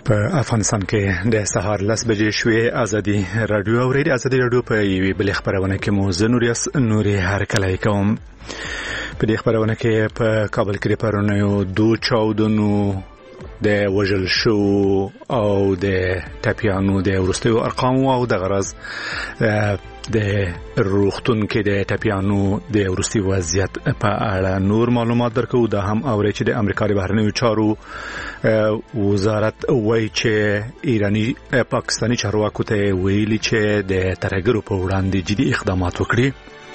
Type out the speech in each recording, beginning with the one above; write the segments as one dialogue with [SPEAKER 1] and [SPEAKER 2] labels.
[SPEAKER 1] په افغانستان کې د سهار 10 بجې شوې ازادي رادیو او ریډیو ازادي رادیو په یوې بل خبرونه کې مو نوري هرکلای کوم. په دې خبرونه کې په کابل کې پرونه دوه چاودنو د وژل شو او د ټاپیانو د ورستیو ارقام او د غرض د روغتون کې د ټاپیانو د ورستي وضعیت په اړه نور معلومات درکو. دا هم اوري چې د امریکا د بهرنیو چارو وزارت وایي چې ایرانی پاکستانی چارواکو ته ویلي چې د ترهګرو په وړاندې جدي اقدامات وکړي.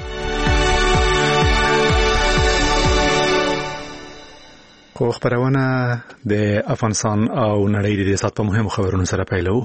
[SPEAKER 1] خو خبرونه د افغانستان او نړۍ د سات په مهمو خبرونو سره پیلو.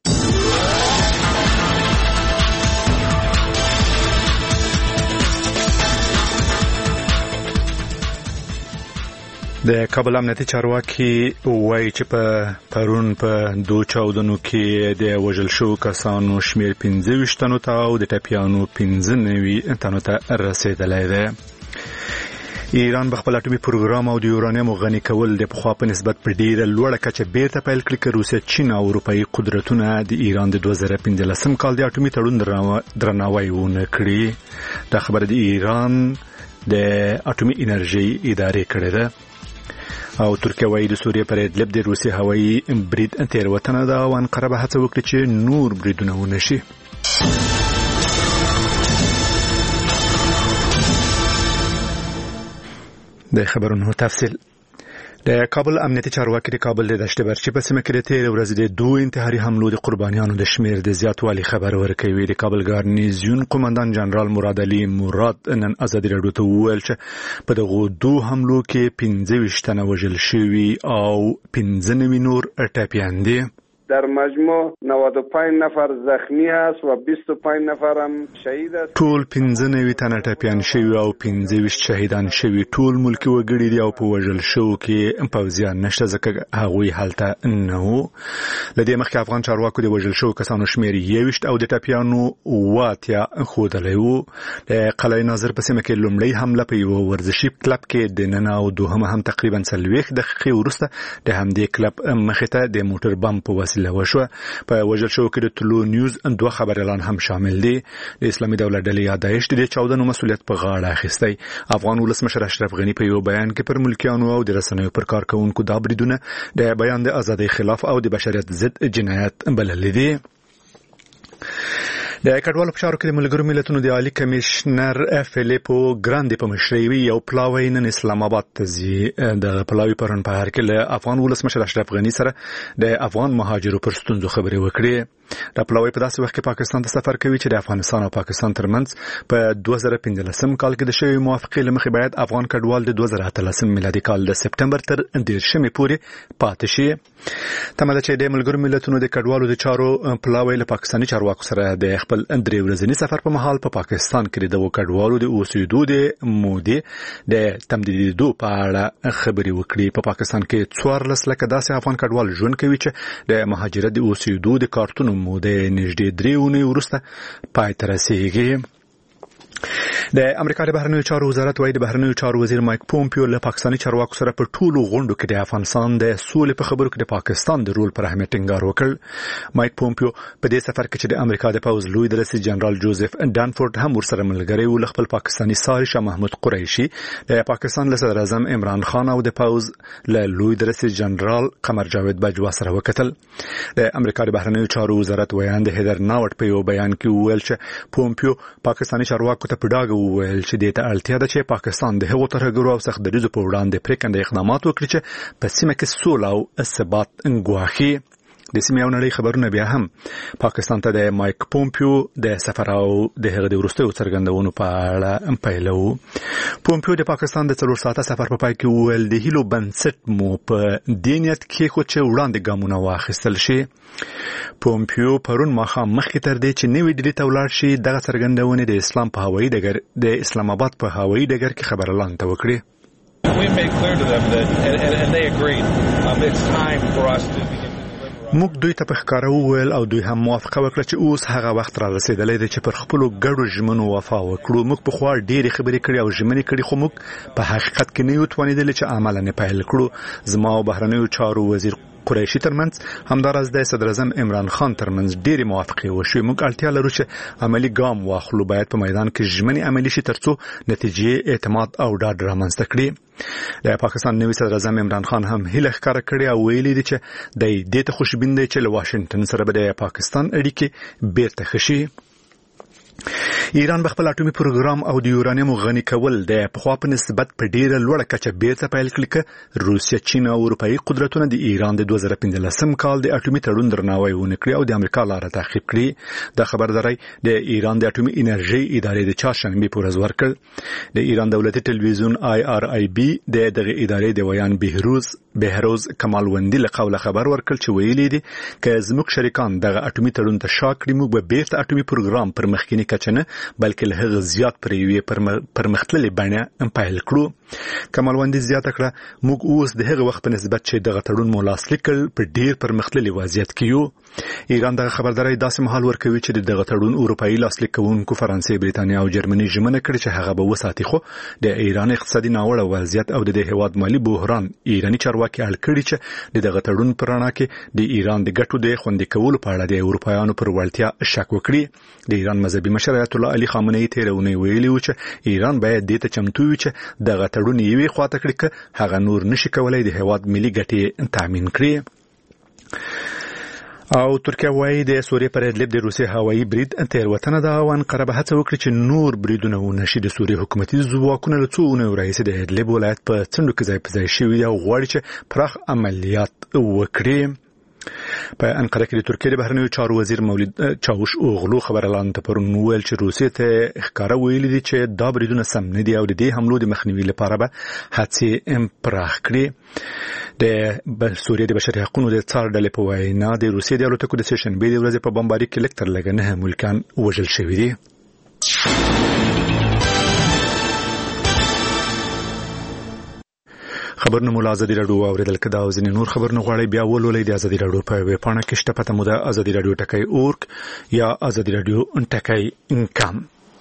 [SPEAKER 1] د کابل امنیتي چارواکي وایي چې په پرون په دوه چاودنو کې د وژل شو کسانو شمیر 25 تنو ته او د ټاپیانو 15 تنو ته رسیدلی دی. ایران بخپل اټومي پروګرام او د یورانیم غني کول د پخوا په نسبت په ډیره لوړه کچه بیرته پیل کړي چې روسیه، چین او اروپאי قدرتونه د ایران د 2015 کال د اټومي تړون درناوی ونه کړي. دا خبره د ایران د اټومي انرژي ادارې کړې ده. او ترکیه وايي د سوریې پر ادلب د روسي هوایي برید تیروتنه ده او انقره به هڅه وکړي چې نور بریدونه ونشي. د خبرونو تفصیل. د کابل امنیتي چارواکي د کابل د دشت برچی په سیمه کې د تیر ورځې د دوه انتحاري حملو د قربانیانو د شمیر د زیاتوالي خبر ورکوي. د کابل ګارنیزیون قومندان جنرال مراد علي مراد نن ازادي رادیو ته وویل چې په دغه دوه حملو کې 15 تنه وژل شوي او 15 نور ټاپیان دي.
[SPEAKER 2] در مجموع 95 نفر زخمی است و 25 نفر هم شهید است.
[SPEAKER 1] ټول 15 تنه ټاپیان شوي او 15 شهیدان شوي. ټول ملکی وګړي دي او په وژل شو کې پوځیان نشته ځکه هغوی هلته نه وو. لدې مخکې افغان چارواکو د وژل شو کسانو شمیر 21 او د ټاپیانو 8 خودلې وو. د قلعه ناظر په سیمه کې لومړی حمله په یو ورزشي کلب کې د نن او دوهمه هم تقریبا 30 دقیقې وروسته د همدې کلب مخې ته د موټر بم په وسیله وشوه. په وژل شو کې د طلوع نیوز دوه خبر اعلان هم شامل دي. د اسلامي دولت ډلې یادایش د چاودنو مسؤلیت په غاړه اخیستی. افغان ولسمشر اشرف غنی په یو بیان کې پر ملکیانو او د رسنیو پر کارکونکو دا بریدونه د بیان د ازادۍ خلاف او د بشریت ضد جنایت بلل دي. د کډوالو په چارو کې د ملګرو ملتونو د عالی کمشنر فلیپو ګراندي په مشرۍ یو پلاوی نن اسلام آباد ته ځي. د پلاوی پرون په هر کې له افغان ولسمشر اشرف غنی سره د افغان مهاجرو پر ستونزو خبرې وکړي. د پلاوی په داسې وخت کې پاکستان ته سفر کوي چې د افغانستان او پاکستان ترمنځ په 2015 کال کې د شوی موافقې لمخې باید افغان کډوال د 2018 میلادي کال د سپټمبر تر 13 پورې پاتې شي. تمه ده چې د ملګرو ملتونو د کډوالو د چارو پلاوی له پاکستاني چارواکو سره د خپل درې ورځني سفر په مهال په پاکستان کې د کډوالو د اوسېدو د مودې د تمدیدېدو په اړه خبرې وکړي. په پاکستان کې 14 لکه داسې افغان کډوال ژوند کوي چې د مهاجرت د اوسېدو د کارتونو موده نږدې 3 اونۍ وروسته پای ته رسیږي. د امریکا د بهرنیو چارو وزارت وايي د بهرنیو چارو وزیر مایک پومپیو له پاکستاني چارواکو سره په ټولو غونډو کې د افغانستان د سولې په خبرو کې د پاکستان د رول پر اهمیت ټینګار وکړ. مایک پومپیو په دې سفر کې چې د امریکا د پوز لوی درسي جنرال جوزف ډانفورد هم ورسره ملګری و، خپل پاکستاني ساري شاه محمود قریشي، د پاکستان له صدر اعظم عمران خان او د پوز له لوی درسي جنرال قمر جاوید بجوا سره وکتل. د امریکا د بهرنیو چارو وزارت ویاند هیدر ناوټ په یو بیان کې وویل چې پومپیو پاکستاني چارواکو ته په ډاګه وویل چې د ته اړتیا ده چې پاکستان د هغو ترهګرو او سخت دریځو په وړاندې پریکنده اقدامات وکړي چې په سیمه کې سوله او ثبات ګواښي. د سیمې او نړۍ خبرونه بیا هم پاکستان ته د مایک پومپیو د سفر او د هغه د وروستیو څرګندونو په اړه پیلو. پومپیو د پاکستان د 4 ساعته سفر په پای کې وویل د هیلو بنسټ مو په دې نیت کې خو چې وړاندې ګامونه واخیستل شي. پومپیو پرون ماښام مخکې تر دې چې نوې ډیلي ته ولاړ شي دغه څرګندونې د اسلام په هوایي ډګر د اسلام آباد په هوایي ډګر کې خبر اعلان ته وکړي.
[SPEAKER 3] We made clear to them that and they agreed it's time for us to
[SPEAKER 1] موږ دوی ته په ښکاره وویل او دوی هم موافقه وکړه چې اوس هغه وخت را رسیدلی دی چې پر خپلو ګډو ژمنو وفا وکړو. موږ پخوا ډېرې خبرې کړې او ژمنې کړې خو موږ په حقیقت کې نه یو توانېدلی چې عملاً پیل کړو. زما او بهرنیو چارو وزیر قریشي ترمنځ همداراز د صدر اعظم عمران خان ترمنځ ډېری موافقې وشوې. موږ اړتیا لرو چې عملی ګام واخلو، باید په میدان کې ژمنې عملي شي ترڅو نتیجې اعتماد او ډاډ رامنځته کړي. د پاکستان نوي صدر اعظم عمران خان هم هیله ښکاره کړې او ویلي دي چې د دې ته خوشبین دی چې له واشنگټن سره به د پاکستان اړیکې بیرته ښه شي. ایران بخپل اټومي پروګرام او د یورانیم غني کول د پخوا په نسبت په ډیره لوړه کچه بیرته پیل کړي. روسیا، چین او اروپایي قدرتونه د ایران د 2015 کال د اټومي تړون درناوی ونکړي او د امریکا لاره تعقیب کړي. د خبرداري د ایران د اټومي انرژي ادارې د چهارشنبه په ورځ ورکړ. د ایران دولتي ټلویزیون IRIB دغه ادارې د ویان بهروز کمالوندی له قوله خبر ورکړ چې ویلي دي چې زموږ شریکان دغه اټومي تړون ته شا کړي، موږ به بیرته اټومي پروګرام پر مخکینی کچه نه بلکې له هغه زیات پرمختللې بڼه پیل کړو. کمالوندی زیاته کړه موږ اوس د هغه وخت په نسبت چې دغه تړون مو لاسلیک کړ په ډیر پرمختللي وضعیت کې یو. ایران دغه خبرداري داسې مهال ورکوي چې دغه تړون اروپایي لاسلیک کوونکو فرانسې، بریتانیا او جرمني ژمنه کړې چې هغه به وساتي، خو د ایران اقتصادي ناوړه وضعیت او د هیواد مالی بحران ایرانی چارواکي اړ کړي چې دغه تړون پر رڼا کې د ایران د ګټو د خوندي کولو په اړه د اروپایانو پر وړتیا شک وکړي. د ایران مذهبي مشر آیت الله علي خامنه‌ای تیرونه ویلي و چې ایران باید د ته چمتو وي چې دغه تړون یوې خواته کړي که هغه نور نشي کولای د هیواد ملي ګټې تضمین کړي. او ترکیه وايي د سوریې پر ادلب د روسي هوایي برید تیروتنه ده او انقره به هڅه وکړي چې نور بریدونه ونشي. د سوریې حکومتي ځواکونه له څو اونیو راهیسې د ادلب ولایت په څنډو کې ځای په ځای شوي دي او غواړي چې پراخ عملیات وکړي. په انقره کې د ترکیې د بهرنیو چارو وزیر مولود چاوش اوغلو خبرلاند ته پرون ویل چې روسیې ته ښکاره ویلي دي چې دا بریدونه سم نه دي او د دې حملو د مخنیوي لپاره به هڅې پراخ کړي. د سوریې د بشري حقوقو د څار ډلې په وینا د روسیې د الوتکو د سشنبې د ورځې په بمباري کې لږ تر لږه 9 ملکان وژل شوي دي. خبرونه مو له ازادي راډیو اوریدل کده او ځینې نور خبرونه غواړئ بیا ولولئ د ازادي راډیو په ویب پاڼه کې شته پته مو د ازادي راډیو ټکی اورګ یا ازادي راډیو ټکی انکم.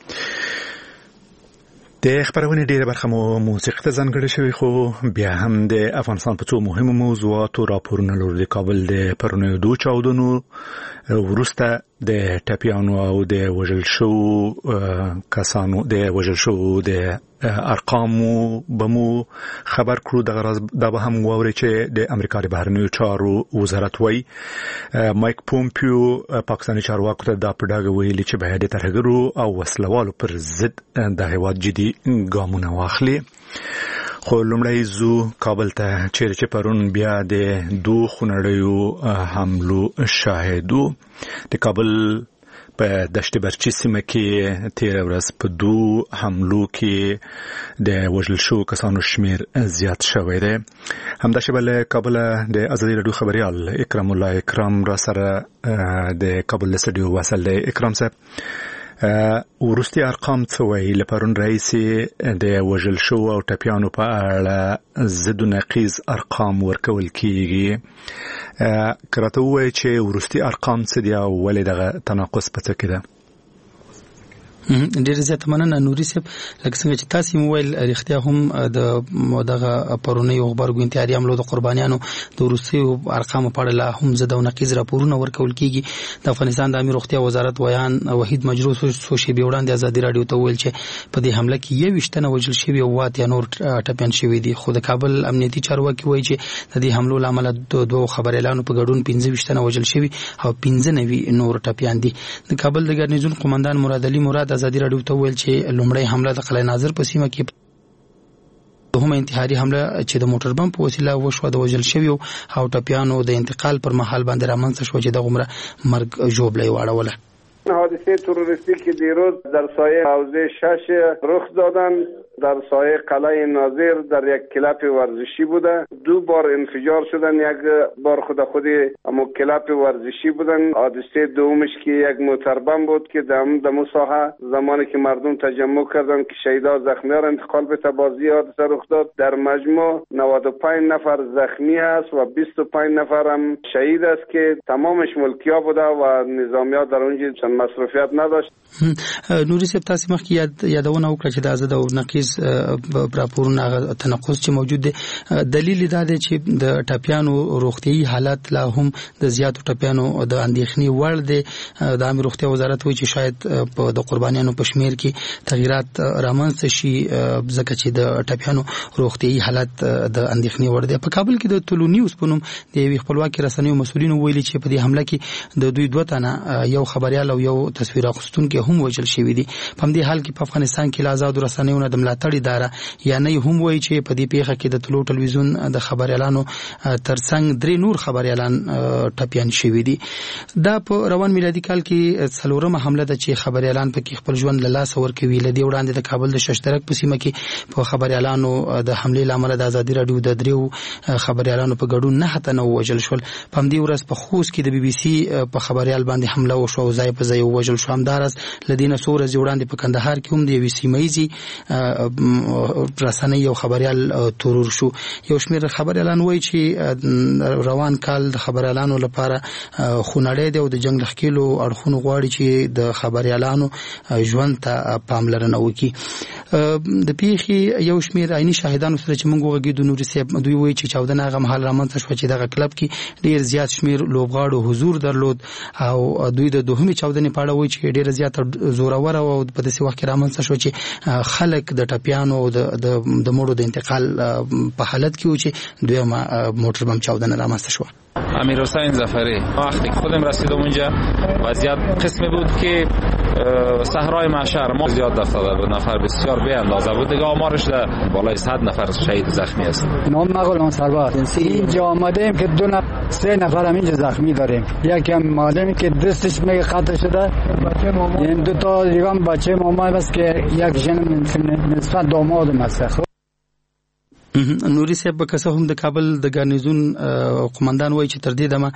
[SPEAKER 1] د خبرونه ډیره برخه مو موسیقي ته ځانګړې شوی، خو بیا هم د افغانستان په څو مهمو موضوعاتو راپورونه لرو. د کابل د پرونیو 2 چاودنو وروسته د ټپیانو او د وژل شو کسانو د وژل شو د ارقامو بمو خبر کړو. دا به هم ووري چې د امریکا د بهرنیو چارو وزارت وایي مایک پومپیو پاکستاني چارواکو ته دا پډاګ ویلي چې باید ترهګرو او وسلوالو پر ضد د هیواد جدي ګامونه واخلي. خو لومړی زو کابل ته چې پرون بیا د 2 خونړیو حملو شاهدو. د کابل په دشت برچی سیمه کې تیر ورځ په 2 حملو کې د وژل شو کسانو شمیر زیات شوی دی. همداشبه له کابل د ازادي راډیو خبريال اکرام الله اکرام را سره د کابل استودیو وصل دی. اکرام صاحب، ورستي ارقام څه وایي؟ لپاره رئیس د وژل شو او ټپیانو په اړه زد نقیز ارقام ورکول کیږي. کراته وایي چې ورستي ارقام څه دي او ولې دغه تناقض پڅ کېده؟
[SPEAKER 4] ډېر زیات مننه نوري صاحب. لکه څنګه چې تاسو موبایل اړتیا هم د دغه پرونی خبرګون تیاری عملو د قربانیانو د روسي ارقام په اړه لا هم زده او نقیز راپورونه ورکول کیږي. د افغانستان د امیر روغتیا وزارت ویان وحید مجروح سو شی به وړاندې ازادي راډیو ته ویل چې په دې حمله کې 21 تنه وژل شوي او 8 نور ټپيان شوي دي. خو د کابل امنیتي چارواکي وایي چې د دې حملو لامل دوه خبر اعلان په ګډون 25 تنه وژل شوي او 15 نور ټپيان دي. د کابل د ګرنیزون قومندان مراد علي مراد ازادي راډیو ته ویل چې لومړی حمله د قلعه ناظر په سیمه کې، دوهمه انتحاري حمله چې د موټر بم په وسیله وشوه د وژل شوي او ټپیانو د انتقال پر مهال باندې رامنځته شو چې د عمره مرګ ژوبلې واړوله.
[SPEAKER 2] حادثه تروریستی که دیروز در سایه حوزه 6 رخ دادن در سایه قلعه ناظر در یک کلاب ورزشی بوده. 2 بار انفجار شدن، یک بار خود اما کلاب ورزشی بودن. حادثه دومش که یک موتر بم بود که دمو ساحه زمانی که مردم تجمع کردن که شهدا زخمیان انتقال به تبازی حادثه رخ داد. در مجموع 95 نفر زخمی است و 25 نفر هم شهید است که تمامش ملکیا بوده و نظامیات در اونجا مصروفیت نداشت.
[SPEAKER 4] نوري صاحب تاسو مخکې یادونه وکړه چې د آزاد او نقیض راپورونه تناقض چې موجود دی. دلیل دا دی چې د ټاپیانو روغتيایي حالت لا هم د زیاتو ټاپیانو د اندېښنې وړ دی. د عامه روغتیا وزارت وایي چې شاید په د قربانیانو په شمیر کې تغیرات رامنځته شي ځکه چې د ټاپیانو روغتيایي حالت د اندېښنې وړ دی. په کابل کې د طلوع نیوز په نوم د یوې خپلواکي رسنیو مسؤلینو ویلي چې په دې حمله کې د دوی 2 تنه یو خبريال او یو تصویر اخیستونکي هم وژل شوی دي. په دې حال کې په افغانستان کې آزاد رسنیو د ملاتړ اداره یا نه هم وایي چې په دې پیښه کې د طلوع ټلویزیون د خبريالانو ترڅنګ 3 نور خبريالان ټاپیان شوی دي. دا په روان میلادي کال کې څلورمه حمله ده چې خبريالان په کې خپل ژوند له لاس ورکوي. لدی وړاندې د کابل د ششترک په سیمه کې په خبريالانو د حمله لامل د ازادي رادیو د 3 خبريالانو په ګډون 9 تنه وژل شول. په دې ورځ په خوست کې د بي بي سي په خبريال باندې حمله وشو او ځای په ځای وژل شو. همدارس لدینه سورز وړاندې په کندهار کې هم د یوې سیمایي رسنۍ یو خبريال تورور شو. یو شمېر خبريالان وایي چې روان کال د خبريالانو لپاره خونړی دی او د جنگ لخکېلو اړخونو غواړي چې د خبريالانو ژوند ته پاملرنه وکړي. د پیښې یو شمېر عیني شاهدانو سره چې موږ وغږیدو نوري صاحب دوی وایي چې چاودنه هغه مهال رامنځته شوه چې دغه کلب کې ډېر زیات شمېر لوبغاړو حضور درلود او دوی د دوهمې چاودنې په اړه وایي چې ډېر زیات زورور او په داسې وخت کې رامنځته شو چې خلک د ټاپیانو او د مړو د انتقال په حالت کې و چې دویمه موټر بم چاودنه رامنځته شوه.
[SPEAKER 5] امیر حسین ظفری وقتی که خودم رسیدم اونجا وضعیت قسمی بود که صحرای محشر ما زیاد افتاده بود، نفر بسیار به اندازه بود دیگه، آمارش در بالای 100 نفر شهید زخمی است.
[SPEAKER 6] نام مغلان سرباز اینجا آمدیم که 2-3 نفر هم اینجا زخمی داریم. یکی هم معلمی که دستش میگه قطع شده، این 2 تا دیگه هم بچه ماما بس که یک جن نسبت دامادم است.
[SPEAKER 4] نوري صاحب که څه هم د کابل د ګارنیزون قومندان وایي چې تر دې دمه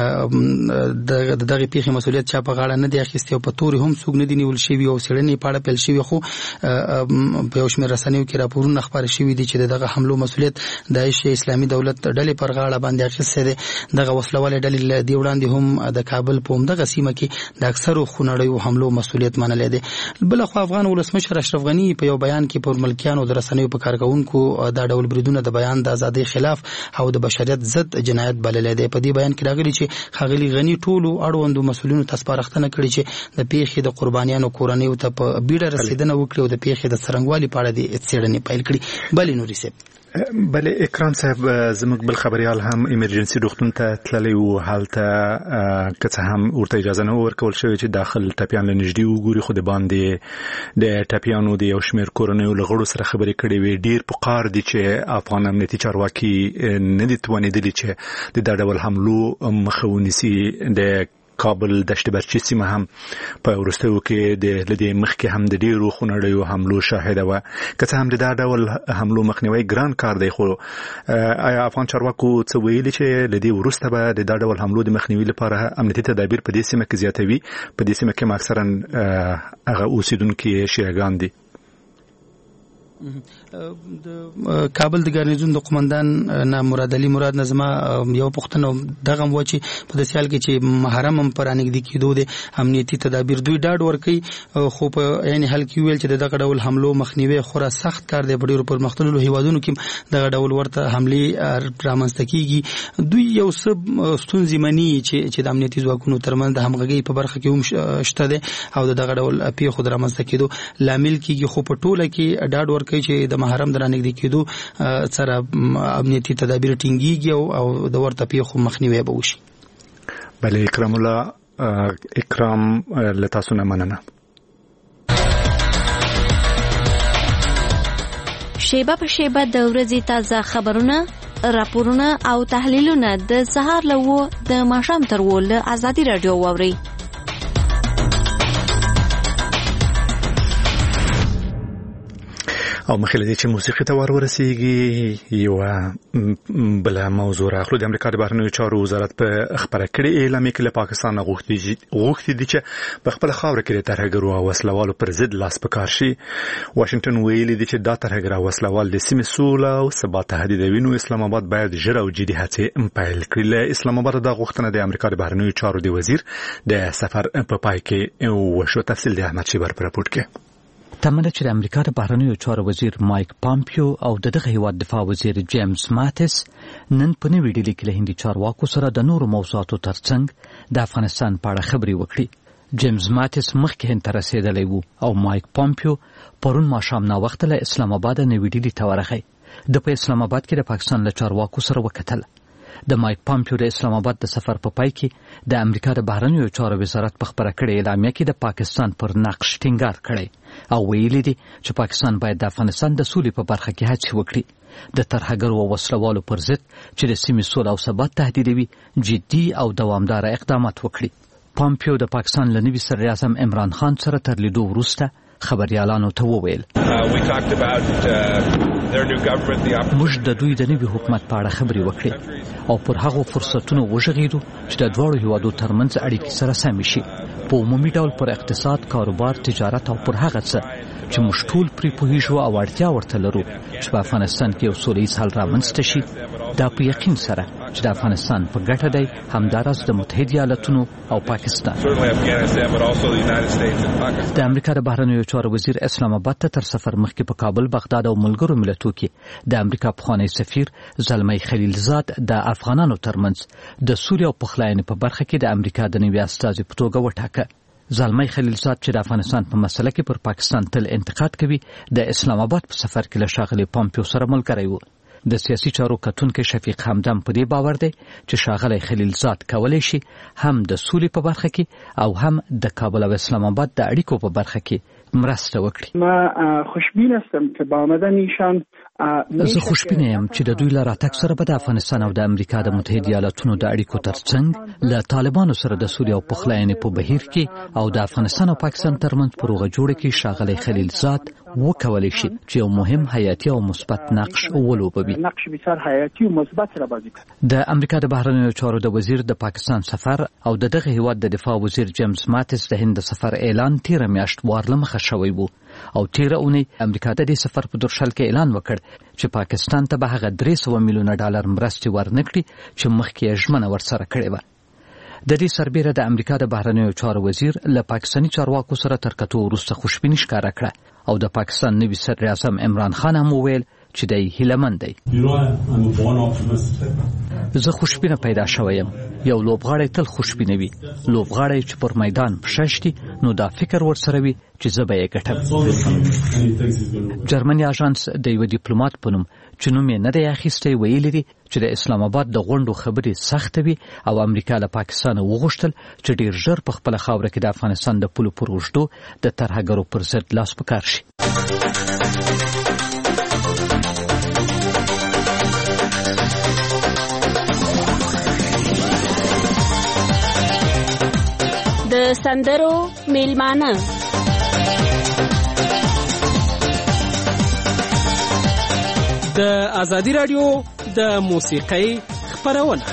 [SPEAKER 4] دغه پیښې مسؤلیت چا په غاړه نه دی اخیستی او په تورې هم څوک نه دي نیول شوي او څېړنې په اړه پیل شوي، خو په یو شمېر رسنیو کې راپورونه خپاره شوي دي چې دغه حملو مسؤلیت داعش اسلامي دولت ډلې پر غاړه باندې اخیستی دی. دغه وسلوالې ډلې له دې وړاندې هم د کابل په همدغه سیمه کې د اکثرو خونړیو حملو مسؤلیت منلی دی. بلخوا افغان ولسمشر اشرف غني په یو بیان کې پر ملکیانو د رسنیو په کارکونکو دا ډول بریدونه د بیان د ازادۍ خلاف او د بشریت ضد جنایت بللی دی. په دې بیان کې راغلي چې ښاغلي غني ټولو اړوندو مسؤلینو ته سپارښتنه کړې چې د پیښې د قربانیانو کورنیو ته په بیړه رسیدنه وکړي او د پیښې د څرنګوالي په اړه د څېړنې پیل کړي. بلې نوري صاحب
[SPEAKER 1] بله اکرام صاحب زموږ بل خبريال هم ایمرجنسي روغتون ته تللی و، هلته که څه هم ورته اجازه نه ورکول شوې چې داخل ټاپیان له نږدې وګوري، خو د باندې د ټاپیانو د یو شمېر کورنیو له غړو سره خبرې کړې وې. ډېر پکار دي چې افغان امنیتي چارواکي نه دي توانېدلي چې د دا ډول حملو مخه ونیسي. د کابل دشت برچی سیمه هم په وروستیو کې د لدې مخکې هم د ډیرو خونړیو حملو شاهده وه. که څه هم د دا ډول حملو مخنیوی ګران کار دی، خو آیا افغان چارواکو څه ویلي چې لدې وروسته به د دا ډول حملو د مخنیوي لپاره امنیتي تدابیر په دې سیمه کې زیاتوي؟ په دې سیمه کې اکثرا هغه اوسیدونکي شیعهګان دي.
[SPEAKER 4] د کابل د ګارنیزون د قومندان نه مراد علي مراد نظم یو پښتنه دغه و چې په داسې حال کې چې محرم هم پر انګ دي کېدو د امنیتي تدابیر دوی ډاډ ورکوي، خو په یعنی حال کې ویل چې دغه ډول حملو مخنیوي خورا سخت کار دی. په ډیرو پرمختللو هیوادونو کې دغه ډول ورته حملې رامنځته کیږي. دوی یو څه ستونزې مني چې د امنیتي ځواکونو ترمنځ د همغږۍ په برخه کې هم شته دی او دغه ډول پیښو د رامنځته کېدو لامل کیږي، خو په ټوله کې ډاډ ورکوي چې د محرم درانګ دي کېدو سره امنیتي تدابیر ټینګيږي او د ورته پیښو مخنیوي به وشي.
[SPEAKER 1] بله اکرام الله اکرام لتاسو نه مننه.
[SPEAKER 7] شیبه په شیبه د ورځې تازه خبرونه، راپورونه او تحلیلونه د سهار له د ماښام تر ول ازادي رادیو واوري.
[SPEAKER 1] او مخکې دې چې موسیقي ته ورسیږي یو بل موضوع راخلو د امریکا د بهرنیو چارو وزارت په خبره کړې اعلامیه کې له پاکستان غوښتي دي چې په خپل خاوره کې د ترهګرو او وسلوالو پر ضد لاس پکار شي. واشنگټن ویلي دي چې دا ترهګر او وسلوال د سیمې سوله او ثبات تهدیدوي، نو اسلام آباد باید ژر او جدي هڅې پیل کړي. له اسلام آباد د غوښتنه د امریکا د بهرنیو چارو د وزیر د سفر په پای کې وشو. تفصیل د احمد شیبر پر راپورټ کې.
[SPEAKER 8] تمنه چې د امریکا د بهرنیو چارو وزیر مایک پامپیو او دغه هیواد دفاع وزیر جیمز ماتس نن په نوې ډیلي کې له هندي چارواکو سره د نورو موضوعاتو ترڅنګ د افغانستان په اړه خبرې وکړي. جیمز ماتس مخکې هند ته رسېدلی و او مایک پامپیو پرون ماښام ناوخته له اسلام آباد نوې ډیلي ته ورغی. د په اسلام آباد کې د پاکستان له چارواکو سره وکتل. د مایک پامپیو د اسلام آباد د سفر په پای کې د امریکا د بهرنیو چارو وزارت په خبره کړې اعلامیه کې د پاکستان پر نقش ټینګار کړی او ویلي دي چې پاکستان باید د افغانستان د سولې په برخه کې هڅې وکړي، د ترهګرو او وسلوالو پر ضد چې د سیمې سوله او ثبات تهدیدوي جدي او دوامداره اقدامات وکړي. پامپیو د پاکستان له نوي صدر اعظم عمران خان سره تر لیدو وروسته خبريالانو ته وویل موږ د دوی د نوي حکومت په اړه خبرې وکړې او پر هغو فرصتونو وژغېدو چې د دواړو هیوادو ترمنځ اړیکې سره سمې شي، په عمومي ډول پر اقتصاد، کاروبار، تجارت او پر هغه څه چې موږ ټول پرې پوهیږو او اړتیا ورته لرو چې په افغانستان کې یو سولیز حل رامنځته شي. دا په یقین سره چې د افغانستان په ګټه دی، همداراز د متحده ایالاتونو او پاکستان. د امریکا د بهرنیو چارو وزیر اسلام آباد ته تر سفر مخکې په کابل، بغداد او ملګرو ملتونو کې د امریکا پخوانی سفیر زلمی خلیلزاد د افغانانو ترمنځ د سولې او پخلاینې په برخه کې د امریکا د نوي استازي په توګه وټاکه. زلمی خلیلزاد چې د افغانستان په مسله کې پر پاکستان تل انتقاد کوي، د اسلام آباد په سفر کې له ښاغلي پامپیو سره ملګری و. د سیاسي چارو کتونکي شفیق حمدان په دې باور دی چې ښاغلی خلیلزاد کولی شي هم د سولې په برخه کې او هم د کابل او اسلام آباد د اړیکو په برخه کې مرسته وکړي.
[SPEAKER 9] ما خوشبین هستم که با آمدن ایشان
[SPEAKER 8] زه خوشبینه یم چې د دوی له راتګ سره به د افغانستان او د امریکا د متحده ایالاتونو د اړیکو ترڅنګ له طالبانو سره د سولې او پخلاینې په بهیر کې او د افغانستان او پاکستان ترمنځ په روغه جوړه کې ښاغلی خلیلزاد وکولی شي چې یو مهم حیاتي او مثبت نقش ولوبوي.
[SPEAKER 9] نقش بسیار حیاتي او مثبت را بازی کړي.
[SPEAKER 8] د امریکا د بهرنیو چارو د وزیر د پاکستان سفر او د دغه هیواد د دفاع وزیر جیمز ماتس د هند سفر اعلان تیره میاشت وارلمخه شوی وو او تیره اونۍ امریکا د دې سفر په درشل کې اعلان وکړ چې پاکستان ته به هغه $300 میلیونه مرستې ورنکړي چې مخکې یې ژمنه ورسره کړې وه. د دې سربیره د امریکا د بهرنیو چارو وزیر له پاکستاني چارواکو سره تر کتو وروسته خوشبیني ښکاره کړه او د پاکستان نوي صدر اعظم عمران خان هم وویل چې دی هیلهمند دی. زه خوشبینه پیدا شوی یم. یو لوبغاړی تل خوشبینه وي. لوبغاړی چې پر میدان پښه شي نو دا فکر ورسره وي چې زه به یې ګټم. جرمني اژانس د یو ډیپلوماټ په نوم چې نوم یې نه دی اخیستی ویلي دي چې د اسلام آباد د غونډو خبرې سخته وي او امریکا له پاکستان وغوښتل چې ډیر ژر په خپله خاوره کې د افغانستان د پولو پر اوږدو د ترهګرو پر ضد لاس په کار شي.
[SPEAKER 10] د سندرو میلمانه
[SPEAKER 11] د ازادي رادیو د موسیقۍ خپرونه.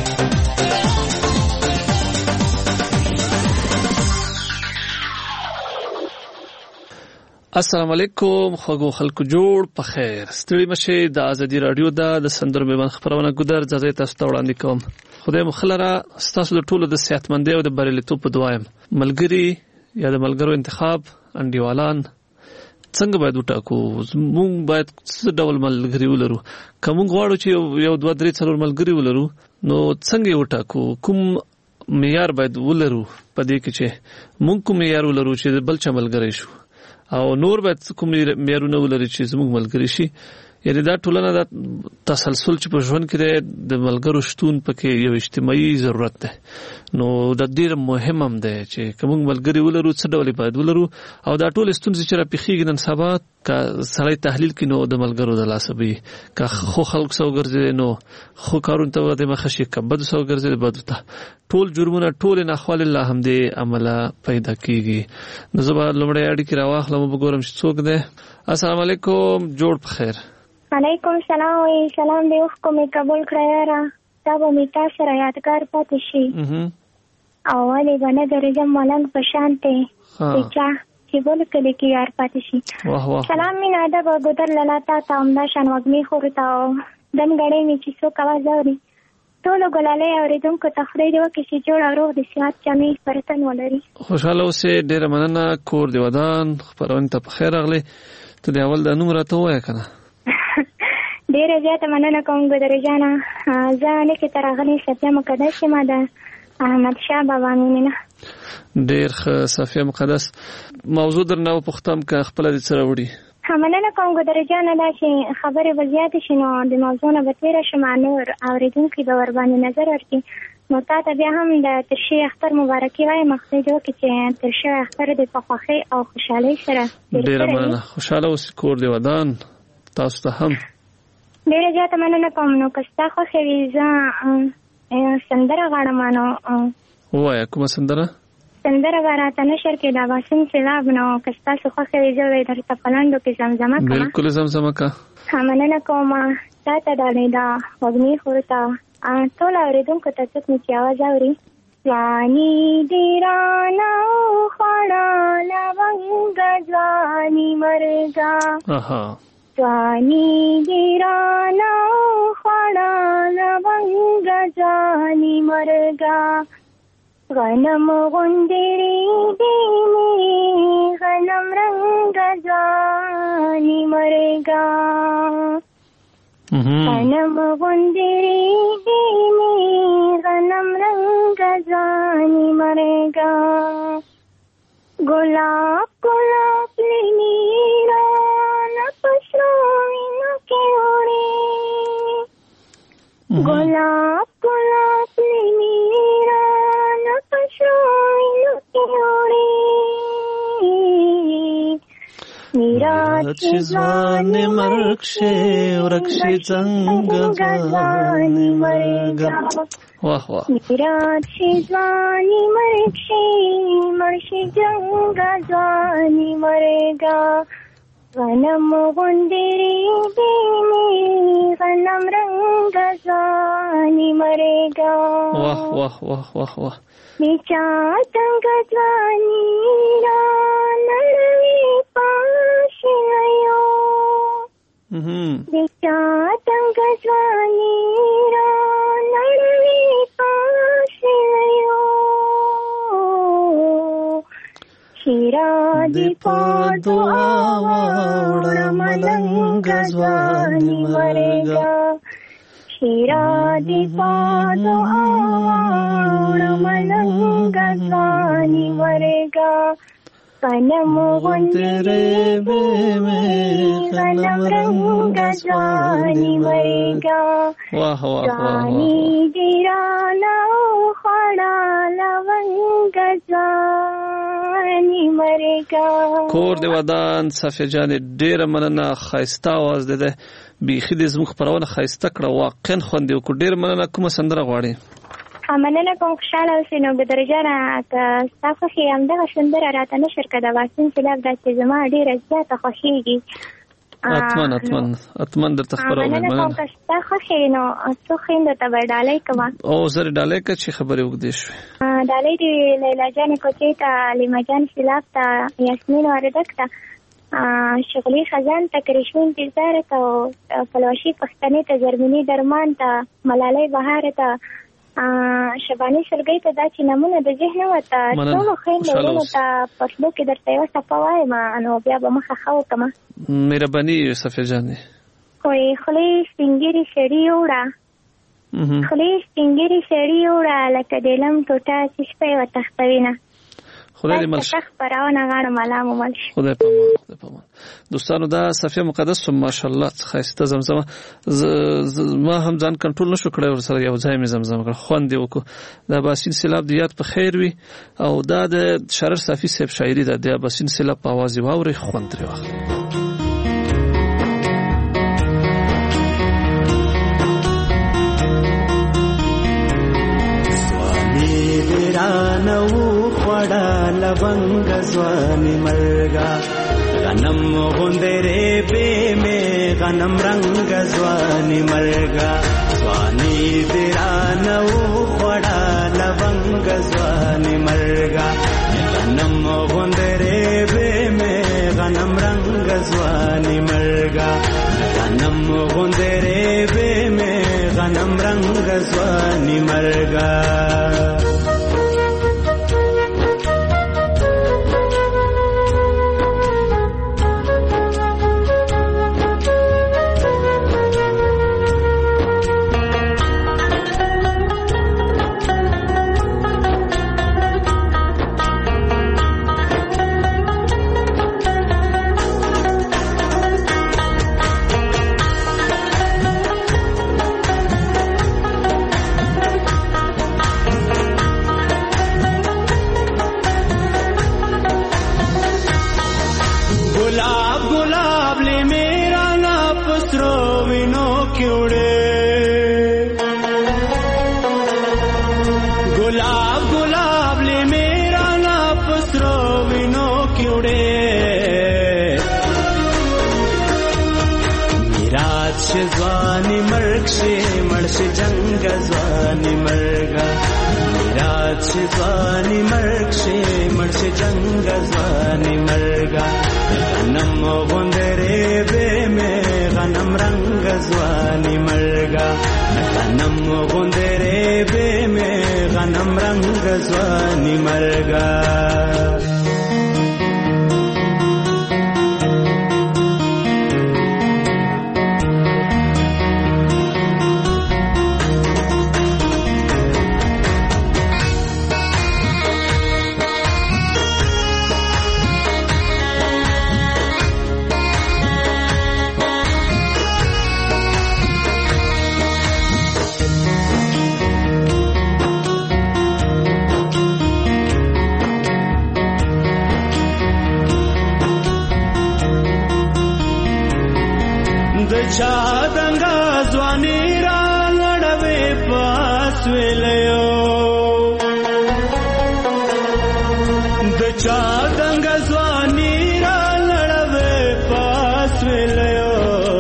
[SPEAKER 11] السلام علیکم خوږو خلکو، جوړ په خیر، ستړي مشه. د ازادي رادیو د سندرو میلمانه خپرونه ګودر ځای تاسو ته وړاندې کوم. خدای مخلره ستاسو د ټولو د صحتمندۍ او د بریالیتوب په دعا یم. ملګری یا د ملګرو انتخاب انډیوالان څنګه باید وټاکو؟ موږ باید څه ډول ملګري ولرو؟ که موږ غواړو چې یو 2 3 4 ملګري ولرو نو څنګه وټاکو؟ کوم معیار باید ولرو په دې کې چې موږ کوم معیار ولرو چې بل چا ملګری شو، او نور باید کوم معیارونه ولري چې زموږ ملګری شي؟ یعنی دا ټولنه د تسلسل چې په ژوند کې د ملګرو شتون پکې یو اجتماعي ضرورت ده. نو د ډیر مهم هم ده چې کوم ملګری ولرو څه ډول باید ولرو او دا ټول ستونزې چې را پیخیږي نن سبا کا سړی تحلیل کینو د ملګرو د لاسبي کا خو خلک سو ګرځي نو خو کارون ته د مخشي کبد سو ګرځي بد ته ټول جرمونه ټول نه خپل الله هم دې عمله پیدا کیږي. نو زبر لمړی اړیکې راواخلم وګورم چې څوک ده. السلام علیکم، جوړ بخیر.
[SPEAKER 12] علیکم السلام و سلام دی اوس کومه قبول کړی را دا به می تاسو را یادګار پاتې شي او ولې باندې درځم ملنګ په شانته چې بول کلی کې یار پاتې شي. سلام مینا دا به ګدر لاله تا هم دا شان وګمی خورتا دم غړې می چې څوک आवाज اوري ټول ګلالې اوریدونکو تخرید وکړي چې جوړ او روغ د صحت چمي پرتن ولري. خوشاله اوسې، ډېر مننه. کور دی ودان خبرونه ته په خیر راغلی. ته د اول د نوم راته وایې کنه. ډیره زیاته مننه کوم ګدر جانا. زه نه کې ترغلي صفیه مقدس ما ده احمد شاه بابا مینه. ډیر ښه صفیه مقدس. موضوع درنه پختم که خپل د سره وړي. مننه کوم ګدر جانا دا چې خبره وضاحت شنو د موضوع نه بتیره شمه نور اوریدونکو د ور باندې نظر ورکړي. نو تاسو بیا هم د ترشی اختر مبارکي وای مخکې جو چې ترشی اختر د خوښۍ او خوشحالۍ سره. ډیر مننه. خوشاله اوس کور دی ودان تاسو ته هم. ډیره زیاته مننه کوم. نو کستا خو خېزه سندره غواړم. نو وای کومه سندره؟ سندره غواړم نشر کې دا واسم سلام. نو کستا خو خېزه وای درته پلاندو کې زمزمه کا. بالکل زمزمه کا. مننه کوم. تاسو دا نه دا وګنی خورتا ټول اوریدونکو ته څه چې आवाज اوري. ځواني دیرانا خړا لونګ ځواني مرګا. ځواني ګرانا خړا لونګ ځواني مرګا. غنم غوندري دې مې غنم رنګ ځواني مرګا. غنم غوندري دې مې غنم رنګ ځواني مرګا. ګلاب ګلاب لنیرا پسروینو کې وړي. ګلاب ګلاب لنیرا پسروینو کې وړي. میراث ځوان مرګ شه ورکشي څنګه ځوان مرګا. واه واه. میراث ځوان مرګ شه مرشي څنګه ځوان مرګا. غنم غوندري دې مې غنم رنګ ځواني مرګا. واه واه واه واه واه. میچا څنګه ځواني را نړوي پاشنایو. میچا څنګه ځواني را نړوي پاشنایو. شیرا دی پادو آوڑا ملنگ ځواني مرګا. شیرا دی پادو آوڑا ملنگ ځواني مرګا. غنم غوندري مې غنم رنګ ځواني مرګا. واه واه واه. ځواني دیرانا خړا لونګ ځواني مرګا. کور دی ودان صفیه جان ډیره مننه. خایسته आवाज ده بیخي د زموږ خبرونه خایسته کړه واقعا خوند یو. ډیر مننه. کومه سندره غواړي؟ مننه کوم. خوشاله اوسئ. نو ګدر جانا تاسو خو هم دغه سندره راته نشر کړه واسم سلام دا چې زما ډیره زیاته خوښیږي. اتمن درته خبرونه مننه. مننه کوم. تاسو خو نو څو خیند ته ډالۍ کوم او زری ډالۍ کا چې خبرې وګدې شو. ډالۍ دی لیلا جان کوچې ته لیما جان سلام ته یاسمین وردک ته شغلی خزان ته کرشمین انتظار ته فلوشي پښتنې ته جرمني درمان ته ملالۍ بهار ته شبانی سرګي ته دا چې نمونه د ذهن وته ټول خیرونه ته پښلو کې درته یو څه پوایم. نو بیا به مخه خو کما. مهرباني صفیه جان. کوئی خلی سپینګری سړی وړه. خلی سپینګری سړی وړه لکه دلم ټوټه چې شپه و تختوینه.
[SPEAKER 11] خدای دې مل
[SPEAKER 12] شي خبرونه غاړه ملام مل شي
[SPEAKER 11] خدای پامان دوستانو دا صفیه مقدس ماشاءالله خاصه زمزمه ما هم ځان کنټرول نشو کړی ور سره یو ځای مې زمزمه کړ خوند وکړو دا باسین سیلاب د یاد په خیر وي او دا د شرر صافی صاحب شاعری ده د باسین سیلاب په आवाज واوري خوند لري واخلي
[SPEAKER 13] نو خوڑا لونگ زوانی مرگا غنم غندرے بے میں غنم رنگ زوانی مرگا زوانی دیرا نو خوڑا لونگ زوانی مرگا غنم غندرے بے میں غنم رنگ زوانی مرگا غنم غندرے بے میں غنم رنگ زوانی مرگا زوانی مرگ سے مرش جنگ زوانی مرگا میرات سے زوانی مرگ سے مرش جنگ زوانی مرگا غنم غندرے بے میں غنم رنگ زوانی مرگا غنم غندرے بے میں غنم رنگ زوانی مرگا چادنگا زوانی را لڑوے پاس ویلیو د چادنگا زوانی را لڑوے پاس ویلیو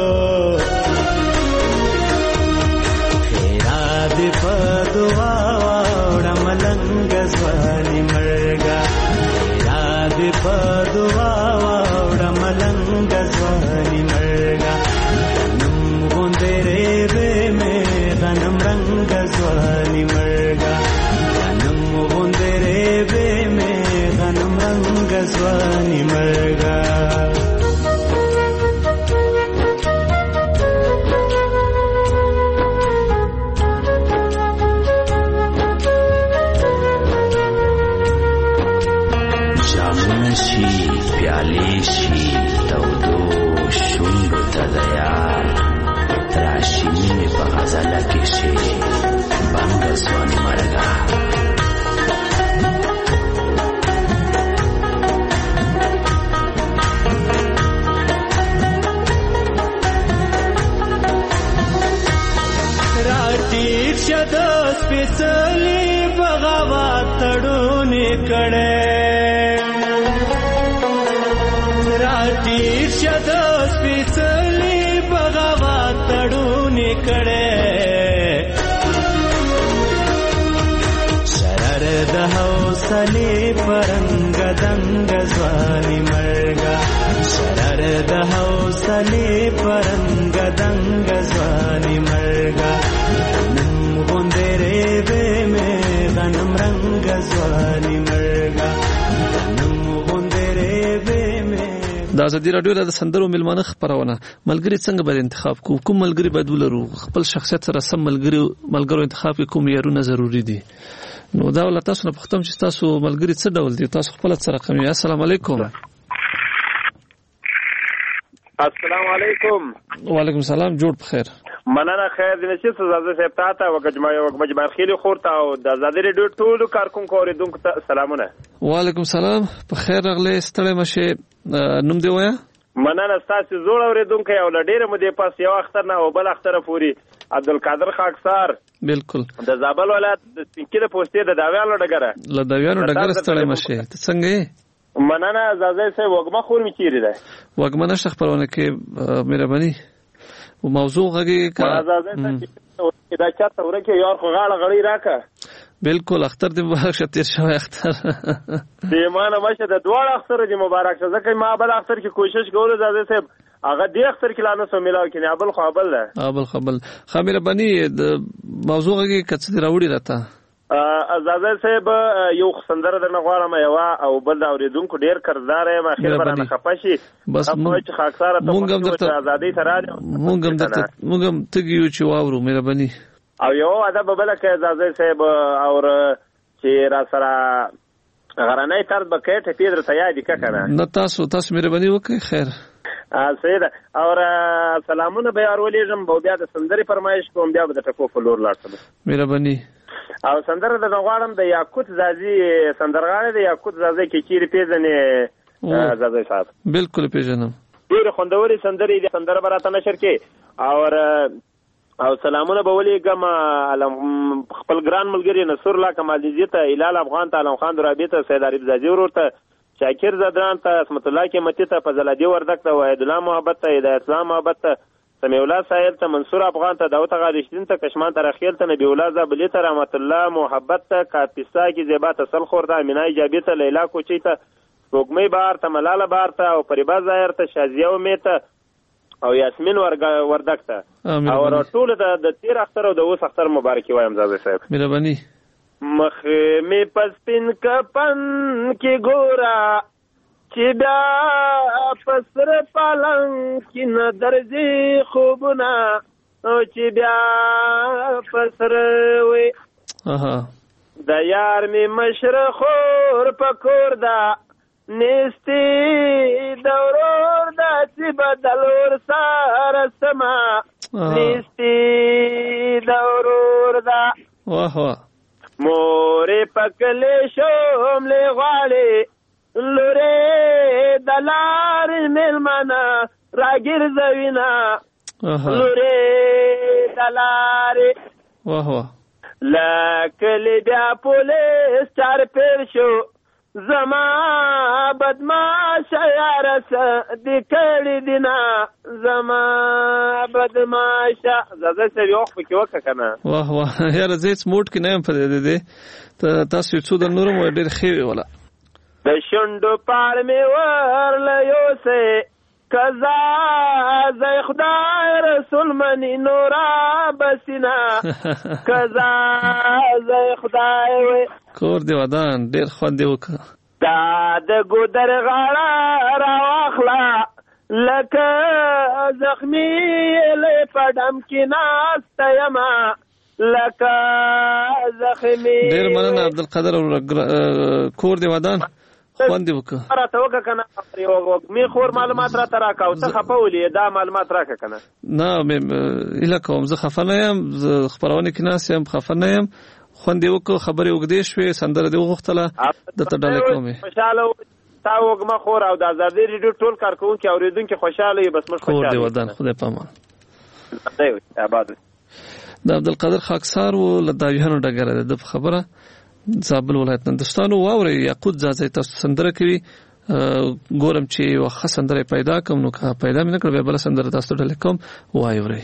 [SPEAKER 13] خیرا دی پدوا وڑا ملنگ زوانی مرگا خیرا دی پدوا وڑا ملنگ زوانی مرگا غنم رنگ زوانی مرگا غنم غندرے بے میں غنم رنگ زوانی مرگا جامون شی پیالی شی تودو شنڈو تدیار راشمی میں بغزلہ کشی بانگ زوانی مرگا راتیر شدس پیسلی بغاوات تڑونے کڑے راتیر شدس پیسلی بغاوات تڑونے کڑے شرر دہو سلی پرنگ دنگ زوانی مرگا شرر دہو سلی پرنگ دنگ زوانی مرگا غنم غندرے بے میں غنم رنگ زوانی مرگا غنم غندرے بے میں
[SPEAKER 11] د ازادي رادیو د سندرو ملمانه خبرونه ملګری څنګه باید انتخاب کوم ملګری باید ولرو خپل شخصیت سره سم ملګرو انتخاب کوم یارونه ضروری دي نو دا ول تاسو نه پختم چې تاسو ملګری څه ډول دي تاسو خپل سره رقم یې. السلام علیکم.
[SPEAKER 14] السلام علیکم.
[SPEAKER 11] وعلیکم السلام. جوړ بخیر.
[SPEAKER 14] مننه. خیر دې نشي زازه صاحب ته وګجمع خېلی خورته او د آزادۍ ریډیو ټولو کارکونکو اوریدونکو ته سلامونه.
[SPEAKER 11] وعلیکم السلام. په خیر راغلی. ستړی مشه. نوم دی وایا؟
[SPEAKER 14] مننه. تاسو زوړ اوریدونکو یو لډیره مده پاس یو اختر نه او بل اختر پوری عبدالقادر خاکسار.
[SPEAKER 11] بالکل.
[SPEAKER 14] د زابل ولایت د سپینکې د پوسټې د داویانو ډګره.
[SPEAKER 11] له داویانو ډګره ستړی مشه. ته څنګه یې؟
[SPEAKER 14] مننه. زازه صاحب وګما خور می چیرې ده؟
[SPEAKER 11] وګما نشه خبرونه کې مهرباني موضوع غږی کا
[SPEAKER 14] دا چاته ورکه یار خو غاړه غړی راکا.
[SPEAKER 11] بالکل. اختر دې مبارک شه. تیر شوی اختر
[SPEAKER 14] دې مانه مشه د دوه اختر دې مبارک شه. ځکه ما بل اختر کې کوشش کوله زازه صاحب هغه دې اختر کې لانه سو ملاو کې نه ابل خپل ده
[SPEAKER 11] ابل خامره بني د موضوع غږی کڅ دې راوړی راته.
[SPEAKER 14] زازه صاحب یو خسندره د نغوارم یو او بل دا اوریدونکو ډیر کردار یم. اخر برانه خپشي
[SPEAKER 11] بس
[SPEAKER 14] چې خاکساره ته آزادۍ تر
[SPEAKER 11] مونږ هم تګیو چې واورو مهرباني.
[SPEAKER 14] او یو ادب بل کې زازه صاحب اور چې را سره غرانه طرز بکټ پیډر تیاری کنه
[SPEAKER 11] نه تاسو مهرباني وکړئ. خیر
[SPEAKER 14] سید اور سلامونه به اورولېږم به بیا د سندري فرمایش کوم بیا د ټکو فلور لاړم
[SPEAKER 11] مهرباني.
[SPEAKER 14] او سندره د غواړم د یاقوت زازي سندرغاړي د یاقوت زازي کې چیرې پیژنې زازي صاحب؟
[SPEAKER 11] بالکل پیژنم.
[SPEAKER 14] ډېر خوندوري سندري د سندره براته نشر کې او سلامونه به ولېږم خپل ګران ملګری نصر الله کمالزي ته هلال افغان ته علم خان درابي ته سید عارف زاجي ورور ته شاکر زدران ته اسمت الله قیمتي ته فضل الله وردک ته وحید الله محبت ته هدایت الله محبت ته سمیع الله ساحل ته منصور افغان ته داوود غالشدین ته کشمان ته رخیل ته نبی الله زابلی ته رحمت الله محبت ته کاپیسا کی زیبا ته سل خور ته امینه ایجابی ته لیلا کوچی ته سپوږمۍ بار ته ملاله بار ته او پریبا ظاهر ته شازیه امید ته او یاسمین وردک ته او ټول د تیر اختر او د اوس اختر مبارکي وایم زازه صاحب.
[SPEAKER 11] مهرباني.
[SPEAKER 14] مخ می پسپین کپن کی ګورا چې بیا پسر پالنګ کې نه درځي خوبونه او چې بیا پسر وي د یار می مشرخور پکور دا نستی دورور دا چې بدلور سره سما نستی دورور دا
[SPEAKER 11] واه
[SPEAKER 14] مورې پکلې شوم له غاړې لورې دلار ملمنا راګر زوینا لورې دلار
[SPEAKER 11] واه
[SPEAKER 14] لکل بیا پولیس چار پیر شو زما بدماش یارس دی کړي دینا زما بدماش زده سری وخت کې وکړه کنه.
[SPEAKER 11] واه یاره زیات موټ کې نه په دې تاسو څو د نورم ډېر خېوي ولا
[SPEAKER 14] د شوندو پار می ورل یوسه کزا زای خدای رسول منی نورا بسینا کزا زای خدای وې
[SPEAKER 11] کور دی ودان ډېر خوند دی وکړه
[SPEAKER 14] دا د ګودر غاړه راواخلا لکه زخمی له پډم کې ناست یما لکه زخمی.
[SPEAKER 11] ډېر مننه عبدالقادر کور دی ودان خوند دی وکړه
[SPEAKER 14] راته وکړه کنه می خور معلومات راته راکاو ته خپولې دا معلومات راکړه کنه.
[SPEAKER 11] نه اله کوم زه خفه نه یم خبرونه کې ناس یم خفه نه یم خوند دی وکړه خبرې وګدې شوې سندره دی وغوښتله د تډاله کومې
[SPEAKER 14] خوشاله تا وګما خور او د آزادۍ ریډیو ټول کارکونکو اوریدونکو خوشاله بس مش خوشاله
[SPEAKER 11] کور دی ودان خدای پامان
[SPEAKER 14] دی آباد.
[SPEAKER 11] د عبدالقادر خاکسار و لداویانو ډګره ده د خبره زابل ولایت نندستانو واوري یاقوت زازي تاسو سندره کوي ګورم چې واخه سندره پیدا کوم نو که پیدا مې نکړ به بل سندره تاسو ډله کوم وایوري.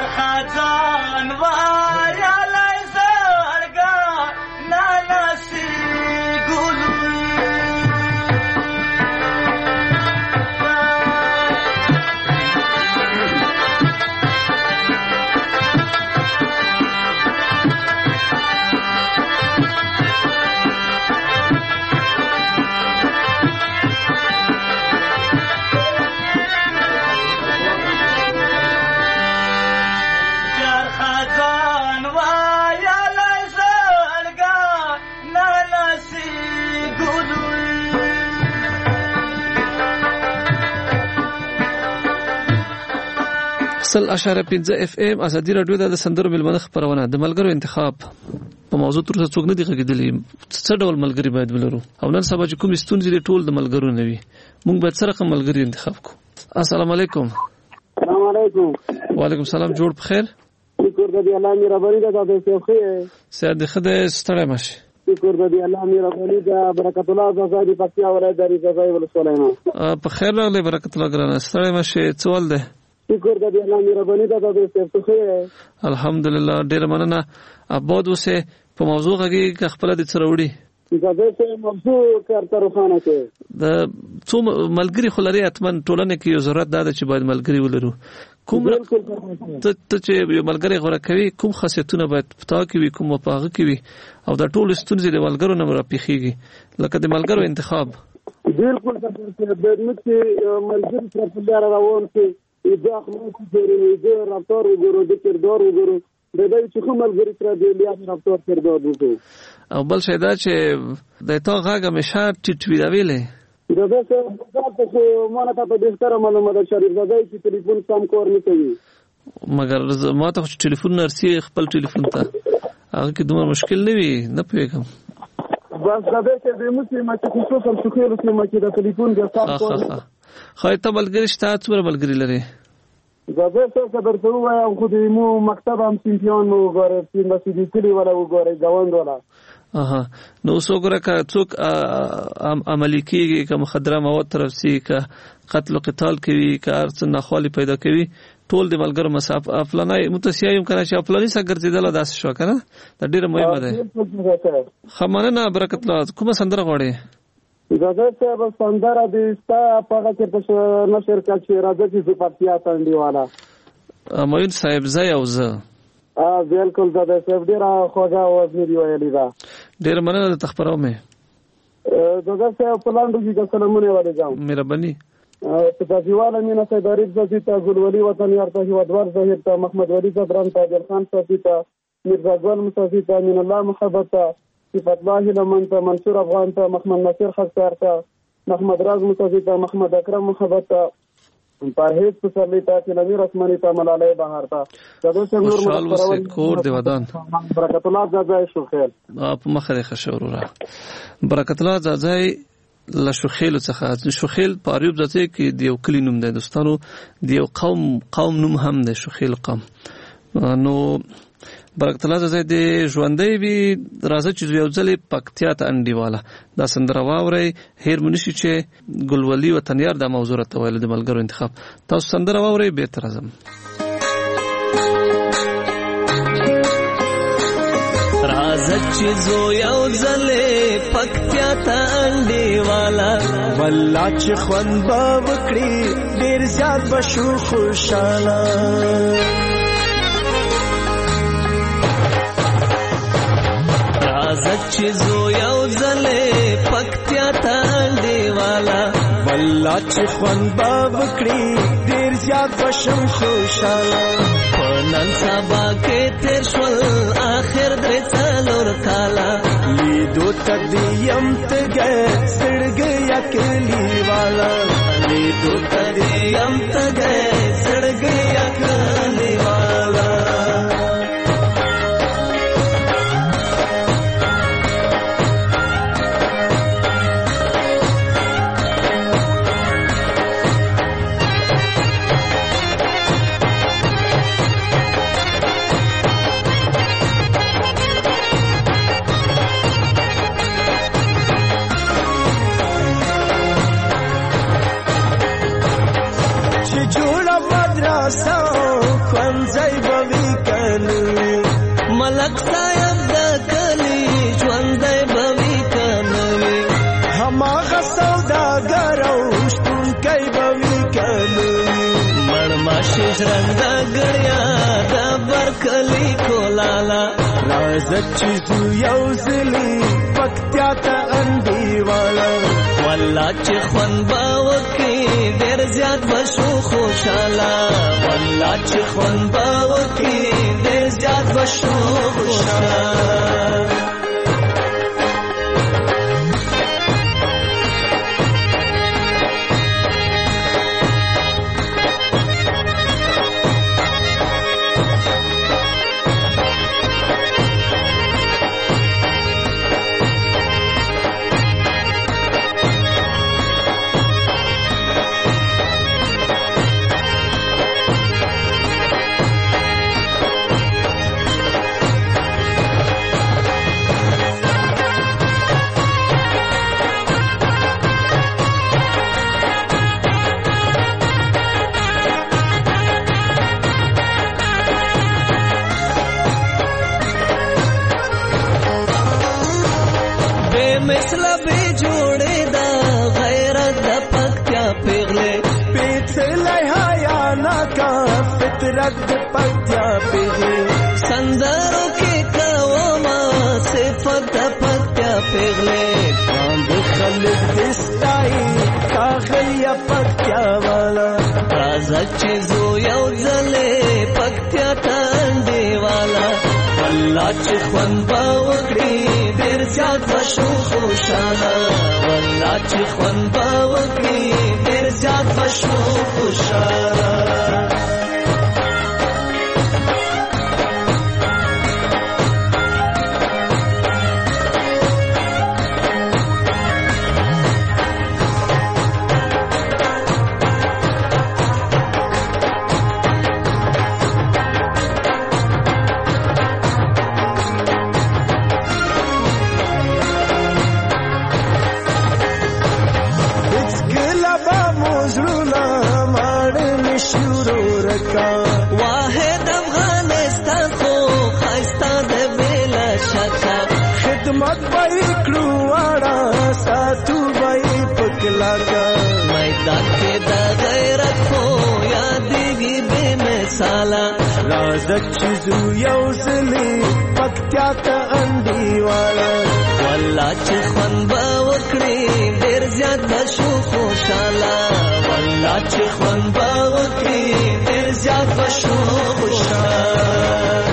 [SPEAKER 13] خزان وایا لزړګا نانسی
[SPEAKER 11] سل اشاره 15 اف ام ازادي رادیو د سندرو ملمنه خبرونه د ملګرو انتخاب په موضوع تر څو څوک نه دی غږیدلی څه ډول ملګری باید ولرو او نن سبا چې کوم ستونزې د ټول د ملګرو نه وي موږ باید سره کوم ملګری انتخاب کو. السلام علیکم.
[SPEAKER 15] السلام علیکم.
[SPEAKER 11] وعلیکم السلام. جوړ بخیر.
[SPEAKER 15] شکر دې الله مهرباني ده تاسو ښه
[SPEAKER 11] سید خدای ستړی ماشي.
[SPEAKER 15] شکر دې الله مهرباني ده برکت الله زادي پکیا ولای دری زای ول سولاینا
[SPEAKER 11] په خیر راغلی برکت الله ګرانه ستړی ماشي څول ده.
[SPEAKER 15] شکر دې الله مهرباني ده تاسو ښه
[SPEAKER 11] الحمدلله ډیر مننه. اباد وسه په موضوع غږی خپل د څروړي
[SPEAKER 15] زده څه موضوع کارته روخانه کې
[SPEAKER 11] د څو ملګری خلری اتمن ټولنه کې یو ضرورت ده چې باید ملګری ولرو. کوم ته چې یو ملګری غوړه کوي کوم خاصیتونه باید پتا کوي کوم مپاغه کوي او د ټول ستونزې د ملګرو نه راپیخيږي لکه د ملګرو انتخاب.
[SPEAKER 15] بالکل د مکه ملګری سره په لار روان کې دا خلاص دی د رفتار وګورو د کردار وګورو د دې چې کوم ملګری سره د لیا رفتار کردار وګورو
[SPEAKER 11] او بل شي دا چې د تا غاګه مشه ټټ وی دا ویلې
[SPEAKER 15] دا څه چې مونږ ته په دې سره معلومات شریف زده چې ټلیفون سم کار نه کوي
[SPEAKER 11] مګر ما ته ټلیفون نرسي خپل ټلیفون ته هغه کې دومره مشکل نه وي نه پیګم
[SPEAKER 15] بس دا چې د مسلمان چې خصوصا شخصي مسلمان چې د ټلیفون د سم کار
[SPEAKER 11] خای ته ملګری شته څومره ملګری لري
[SPEAKER 15] زه څه درته وایم خو دې مو مکتب هم چمپیون مو وګورئ چې مسجد کلی ولا وګورئ ګاوند ولا
[SPEAKER 11] نو څوګره کا څوک عملی کیږي که مخدره مواد طرف سي که قتل او قتال کوي که ارڅ ناخوالي پیدا کوي ټول د ملګرو مساف افلانای متسیایم کنه چې افلانی څنګه ګرځیدل داس شو کنه دا ډیره مهمه ده. خمانه برکت الله کومه سندره غوړي
[SPEAKER 15] زده څه بس سندره دې ستا په هغه په نشر کې چې راځي چې پاتیا تاندې والا
[SPEAKER 11] ماین صاحب زای او زه
[SPEAKER 15] بالکل زده څه ډیر خوږه आवाज دی ویلې دا
[SPEAKER 11] ډیر مننه تخبرو مې
[SPEAKER 15] زده څه په لاندې کې سلامونه ورګم
[SPEAKER 11] مهرباني
[SPEAKER 15] په تاسیواله مینا سیداری زیتا ګلولی وطن یارته هیوادوار زهیر ته محمد ولی صدران تاجر خان صفیتا میرزا ګل مصطفی من الله محبت صفت الله لمن ته منصور افغان ته محمد نصیر خستار ته محمد راز مصطفی ته محمد اکرم محبت ته پرهیز پسرلی ته نمیر اسمانی ته ملاله بهار ته دغه څنګه
[SPEAKER 11] نور کور دی ودان
[SPEAKER 15] برکت الله زادای شو خیر
[SPEAKER 11] په مخه خشورورا برکت الله زادای له شوخیل څخه شوخیل په اریوب ځای کې د یو کلی نوم دی دوستانو د یو قوم نوم هم دی شوخیل قوم. نو برکت الله زادای د ژوندۍ وی راځي چې یو ځلې پکتیا ته انډیواله دا سندره واوري هیر منشي چې ګلولي وطنیار د موضوع ته ویل د ملګرو انتخاب تاسو سندره واوري به تر اعظم
[SPEAKER 13] چې زو یو ځلې پکتیا ته انډیواله والله چې خوند به وکړي ډېر زیات به شو خوشاله راځه چې زو یو ځلې پکتیا ته انډیواله والله چې خوند به وکړي ډېر زیات به شو خوشاله نن سبا کې تیر شول آخر درې څلور کاله لیدو تدیم تګه سړګي اکلی والا لیدو تدیم تګه سړګي اکلی والا جوړ بوي کنوي ملک صاحب د کلی ژوندۍ بوي کنوي هماغه سوداګر او شتونکی بوي کنوي مړماشي ژرنده ګړیا د برکلی کولالا راځه چې زو یو ځلي پکتیا ته انډیواله والله چې خوند به وکړي ډېر زیات به شو خوشحاله والله چې خوند به وکړي ډېر زیات به شو خوشحاله فطرت د پکتیا پیغلی سندرو کې کوما صفت د پکتیا پیغلی باند خلک دستای کاغلی پکتیا والا راځه چې زو یو ځلې پکتیا تاندې والا والله چې خوند به وکړي ډېر زیات به شو خوشحاله والله چې خوند به وکړي ډېر زیات به شو خوشحاله واحد افغانستان خو خایستا د بلا شکا خدمت بای کړو واړه ساتو بای پکلاګه میدان کې د غیرت خو یادېږي بے مثاله راځه چې زو یو ځلې پکتیا ته انډیواله والله چې خوند به وکړي ډېر زیات به شو خوشحاله والله چې خوند به وکړي ډېر زیات به شو خوشحاله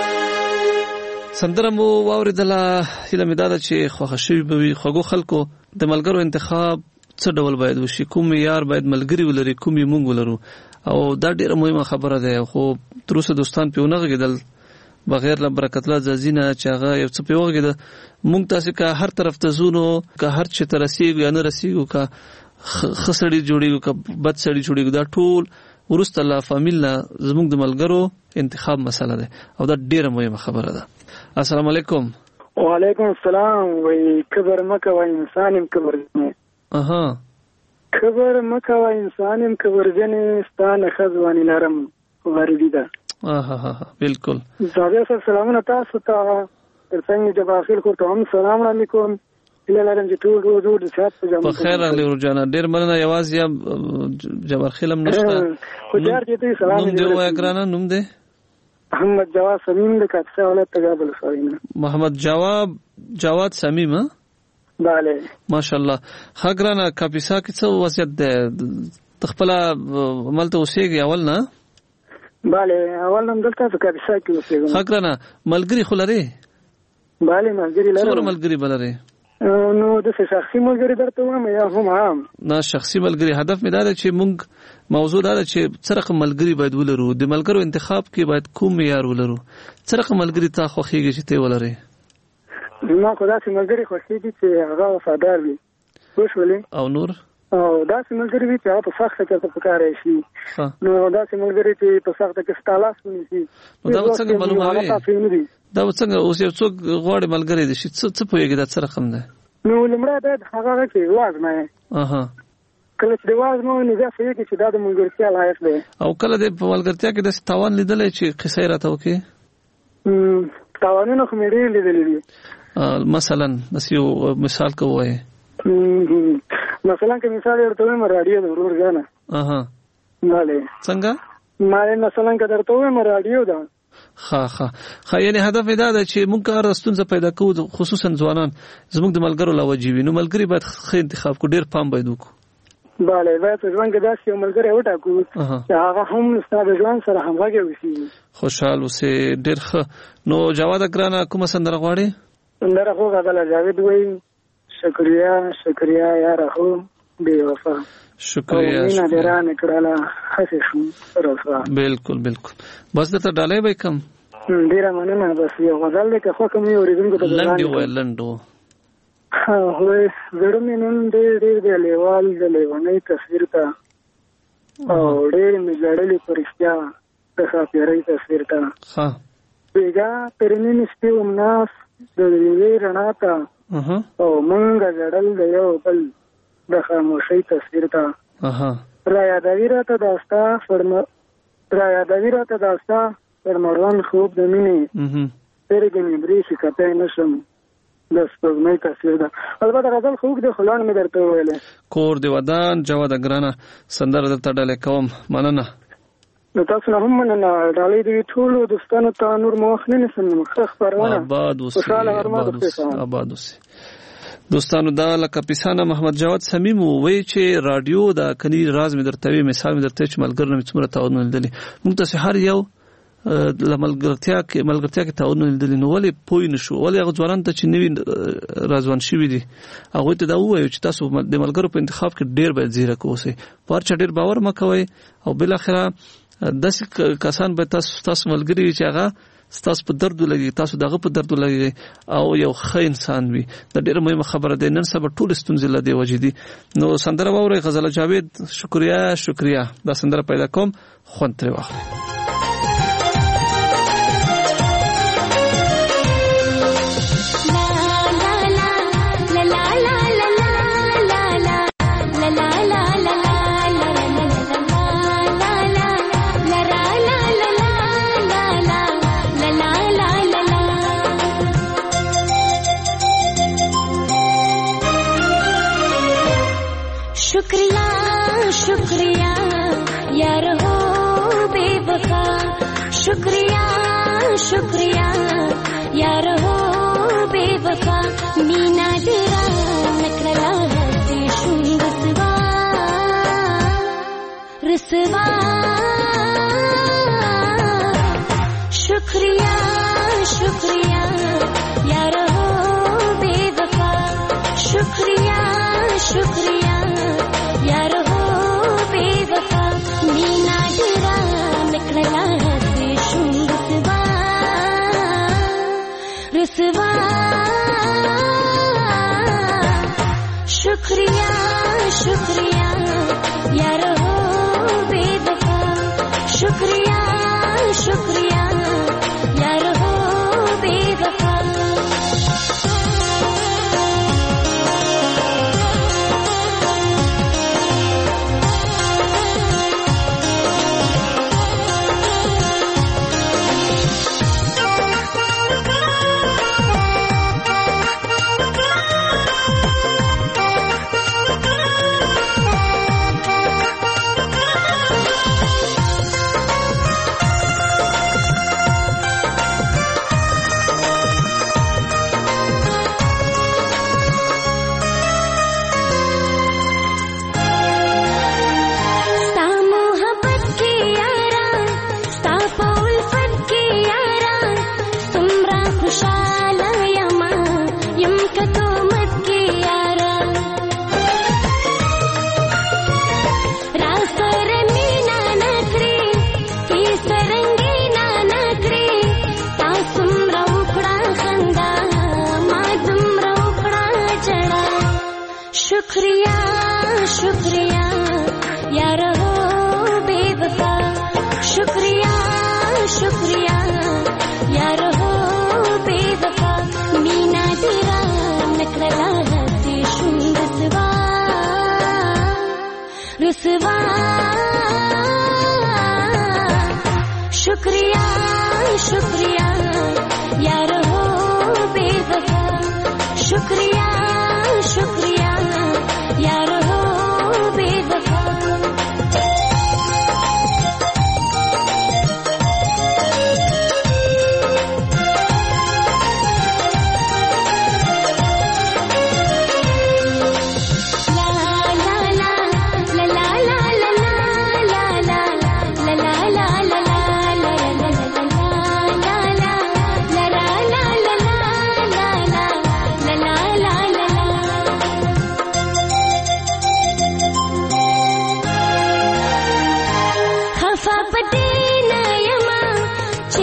[SPEAKER 11] سندره مو واورېدله هیله مې دا ده چې خوښه شوي به وي خوږو خلکو د ملګرو انتخاب څه ډول باید وشي کوم یار باید ملګري ولري کوم یې مونږ ولرو او دا ډېره مهمه خبره ده خو تر اوسه دوستان پې ونه غږېدل بغیر له برکت الله ځاځي نه چې هغه یو څه پې وغږېده مونږ تاسې که هر طرف ته ځو نو که هر چېرته ته رسېږو یا نه رسېږو که ښه سړي جوړېږو که بد سړي جوړېږو دا ټول وروسته له فامیل نه زموږ د ملګرو انتخاب مسله ده او دا ډېره مهمه خبره ده السلام علیکم
[SPEAKER 16] وعلیکم السلام وای کبر مکه وای انسان هم کبر
[SPEAKER 11] اها
[SPEAKER 16] کبر مکه وای انسان هم کبر جنې ستانه خزوانی لرم وردی ده
[SPEAKER 11] اها بالکل
[SPEAKER 16] زاویه سره سلامونه تاسو ته ترڅنګ د باخیل کو ته هم سلام علیکم هله لرم چې ټول روز د صحت په جامه
[SPEAKER 11] په خیر راغلی ورجانا ډیر مننه یوازې جبر خیلم نشته
[SPEAKER 16] خو جار دې سلام
[SPEAKER 11] نوم دی وای ګرانه نوم دی
[SPEAKER 16] محمد جواد سمیم د کاپسا ولایت تګابل سوینا
[SPEAKER 11] محمد جواد سمیم
[SPEAKER 16] bale
[SPEAKER 11] ماشاءالله خګرانه کاپسا کې څه وضعیت ده تخپل عملته اوسېږي اول نه
[SPEAKER 16] bale اول هم دلته کاپسا کې اوسېږم
[SPEAKER 11] خګرانه ملګری خلره
[SPEAKER 16] bale ملګری لرم
[SPEAKER 11] څومره ملګری بلره
[SPEAKER 16] نو د شخصي ملګری درته وایم یا هم عام
[SPEAKER 11] نه شخصي ملګری هدف مې دا چې مونږ موضوع دا چې څرخه ملګری باید ولرو د ملګرو انتخاب کې باید کوم معیار ولرو څرخه ملګری تا خوښیږي چې ته ولرې
[SPEAKER 16] ما خو داسې ملګری خوښیږي چې هغه وفادار وي وشولې
[SPEAKER 11] او نور
[SPEAKER 16] او داسې ملګری وي چې هغه په سخته کې په کار شي نو داسې ملګری چې په سخته کې ستالاس ونیسي
[SPEAKER 11] نو دا څنګه معلوموي دا څنګه اوس یو څوک غواړي ملګری دي چې څه پوهیږي دا څه رقم ده
[SPEAKER 16] نو لمړی باید هغه کې وازمه
[SPEAKER 11] اها
[SPEAKER 16] کله چې د واز مو نه ځه فکر چې دا د ملګرتیا لایق دی
[SPEAKER 11] او کله د ملګرتیا کې د تاوان لیدلې چې قصې راته وکي
[SPEAKER 16] تاوانونه خو مې ډېر لیدلې
[SPEAKER 11] دي مثلا بس یو مثال کوی
[SPEAKER 16] مثلا که مثال درته وایم رادیو د ورور ځانه بله
[SPEAKER 11] څنګه
[SPEAKER 16] ما مثلا که درته وایم رادیو ده
[SPEAKER 11] ها یعنی هدف دا ده چې موږ کار ستونزه پیدا کوو خصوصا ځوانان زموږ د ملګرو لوجې وي نو ملګری باید ښه انتخاب کو ډېر پام باید وکړو
[SPEAKER 16] بله باید په ژوند کې داسې یو ملګری وټاکو چې هغه هم ستا د ژوند سره همغږی اوسي
[SPEAKER 11] خوشحال اوسې ډېر ښه نو جواد ګرانه کومه سندره غواړې
[SPEAKER 16] سندره خو غزل جاوید وایي شکریہ شکریہ یار خو بے وفا
[SPEAKER 11] شکریہ
[SPEAKER 16] مینا دیران کړه هڅه شو رسوا
[SPEAKER 11] بالکل بس دته ډالې به کم
[SPEAKER 16] ډیره مننه بس یو غزل کې خو کوم یو ریزن کو ته
[SPEAKER 11] لندو
[SPEAKER 16] هو زړه نن ډېر دی لیوال د لیوانې تصویر ته او ډېر می جوړلې پرشتیا د خاطرې تصویر ته بیگا پرنین سپیوم ناس د دې رڼا ته او مونږ جړل د یو بل د خاموشۍ تصویر ته را یادوي راته داستا پر مړوند خوب د مینې سترګې مې برېښي کتی نشم د سپوږمۍ تصویر ده البته غزل خو اوږد دی خو لاندې مې درته وویلی
[SPEAKER 11] کور د ودان جواد ګرانه سندره درته ډالې کوم مننه
[SPEAKER 16] نو تاسو نه هم مننه ډالۍ د ټولو دوستانو ته نور مو وخت نه نیسم ښه خپرونه
[SPEAKER 11] آباد اوسئ دوستانو دا لکه پیسانه محمد جواد صمیم وایي چې رادیو د کني راز مې درته وی مثال مې درته چې ملګر نه څومره تعاون لیدلی موږ ته هر یو ملګرتیا کې تعاون لیدلی نو ولې پوی نشو ولې هغه ځوانان ته چې نوی رازوان شوي دي هغه ته دا وایي چې تاسو د ملګرو په انتخاب کې ډېر باید ځیرک اوسئ پر چا ډېر باور مه کوئ او بل اخره داسې کسان به تاسو ملګري چې هغه ستاسو په درد لګي تاسو دغه په درد لګي او یو ښه انسان وي دا ډېره مهمه خبره ده نن سبا ټول ستونزې لدی وجدي نو سندره واوري غزل جاوید شکریہ دا سندره پیدا کوم خوند تر واخلي
[SPEAKER 17] शुक्रिया यार हो बेवफा शुक्रिया यार हो बेवफा मीना तेरा नखरा है रुसवा शुक्रिया यार हो बेवफा शुक्रिया यार हो बेवफा मीना तेरा निकला है रुसवा शुक्रिया यार हो बेवफा शुक्रिया यार हो बेवफा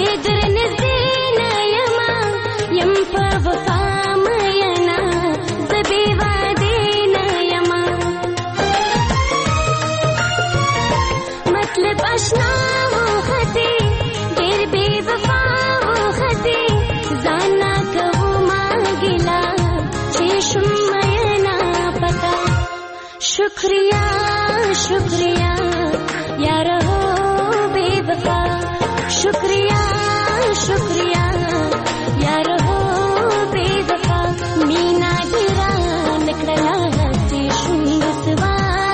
[SPEAKER 17] शुक्रिया शुक्रिया यार हो बेवफा शुक्रिया शुक्रिया यार हो बेवफा मीना गिरा निकला हसी रुसवा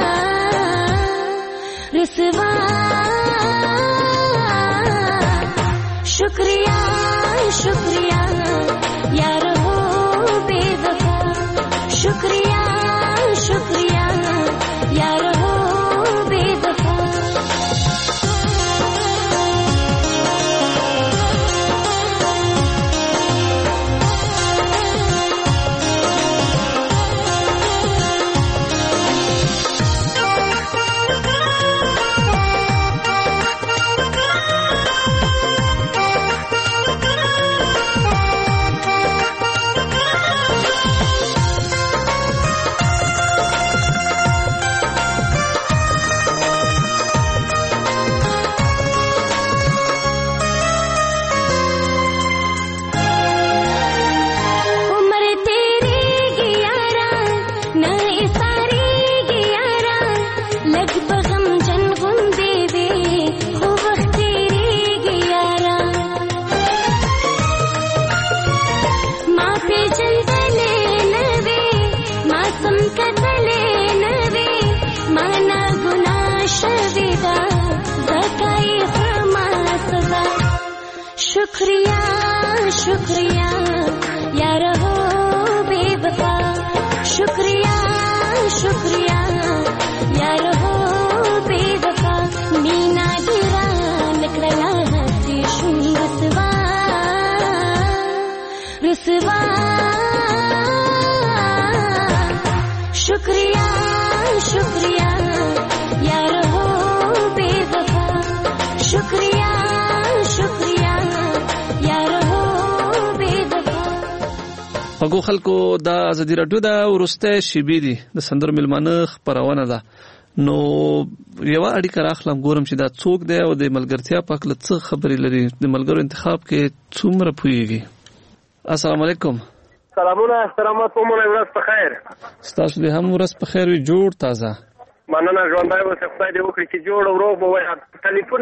[SPEAKER 17] रुसवा शुक्रिया शुक्रिया यार हो बेवफा शुक्रिया शुक्रिया यार हो बेवफा शुक्रिया शुक्रिया यार हो बेवफा शुक्रिया शुक्रिया यार हो बेवफा मीना गिरा निकला हसी रुसवा रुसवा शुक्रिया शुक्रिया यार हो बेवफा शुक्रिया शुक्रिया
[SPEAKER 11] پغو خلکو دا ازادي رادیو دا ورسته شیبې دي د سندر ملمانه خبرونه ده نو یو اړیکه راخلم ګورم چې دا څوک دی او د ملګرتیا په اړه څه خبرې لري د ملګرو انتخاب کې څومره پوهیږي. السلام علیکم.
[SPEAKER 14] سلامونه احترامات ومنه ورځ په خیر.
[SPEAKER 11] ستاسو دې هم ورځ په خیر وي جوړ تازه.
[SPEAKER 14] مننه ژوندای اوسه خدای دې وکړي چې جوړ او روغ وي. ټلیفون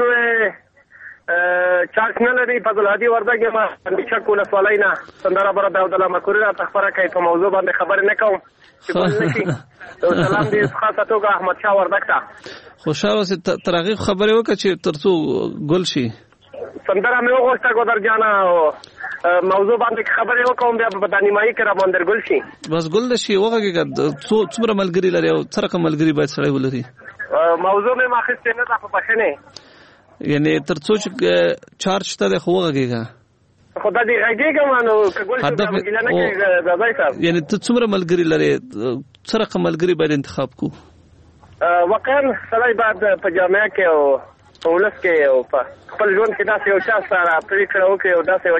[SPEAKER 14] چارج نه لري فضل هادي وردګ ما اندیشه کوله سوالینا سندره بر داود الله مکوری را تخبره کوي په موضوع باندې خبر نه کوم چې ګل نشي. سلام دې خاصه توګه احمد شاه وردګ ته
[SPEAKER 11] خوشاله اوسه ترغیب خبره وکړه چې ترڅو ګل شي.
[SPEAKER 14] سندره مې وغوښته ګودر جانا موضوع باندې خبرې وکوم بیا په دانیمایي کې را باندې ګل شي.
[SPEAKER 11] بس ګل شي وګه څومره ملګری لري او څرکه ملګری باید سړی ولري.
[SPEAKER 14] موضوع مې ماخذ نه ده په بشنه
[SPEAKER 11] یعنی ترڅو چې چارج ته خو وګهګا
[SPEAKER 14] خدا دې غږیږم نو کګول څه مګل نه کې دای صاحب
[SPEAKER 11] یعنی ته څومره ملګری لري څرکه ملګری باید انتخاب کو
[SPEAKER 14] واقعا سړی باید په جامعه کې او ولس کې او په خپل ژوند کې داسې یو چا سره پریکړه وکړي او داسې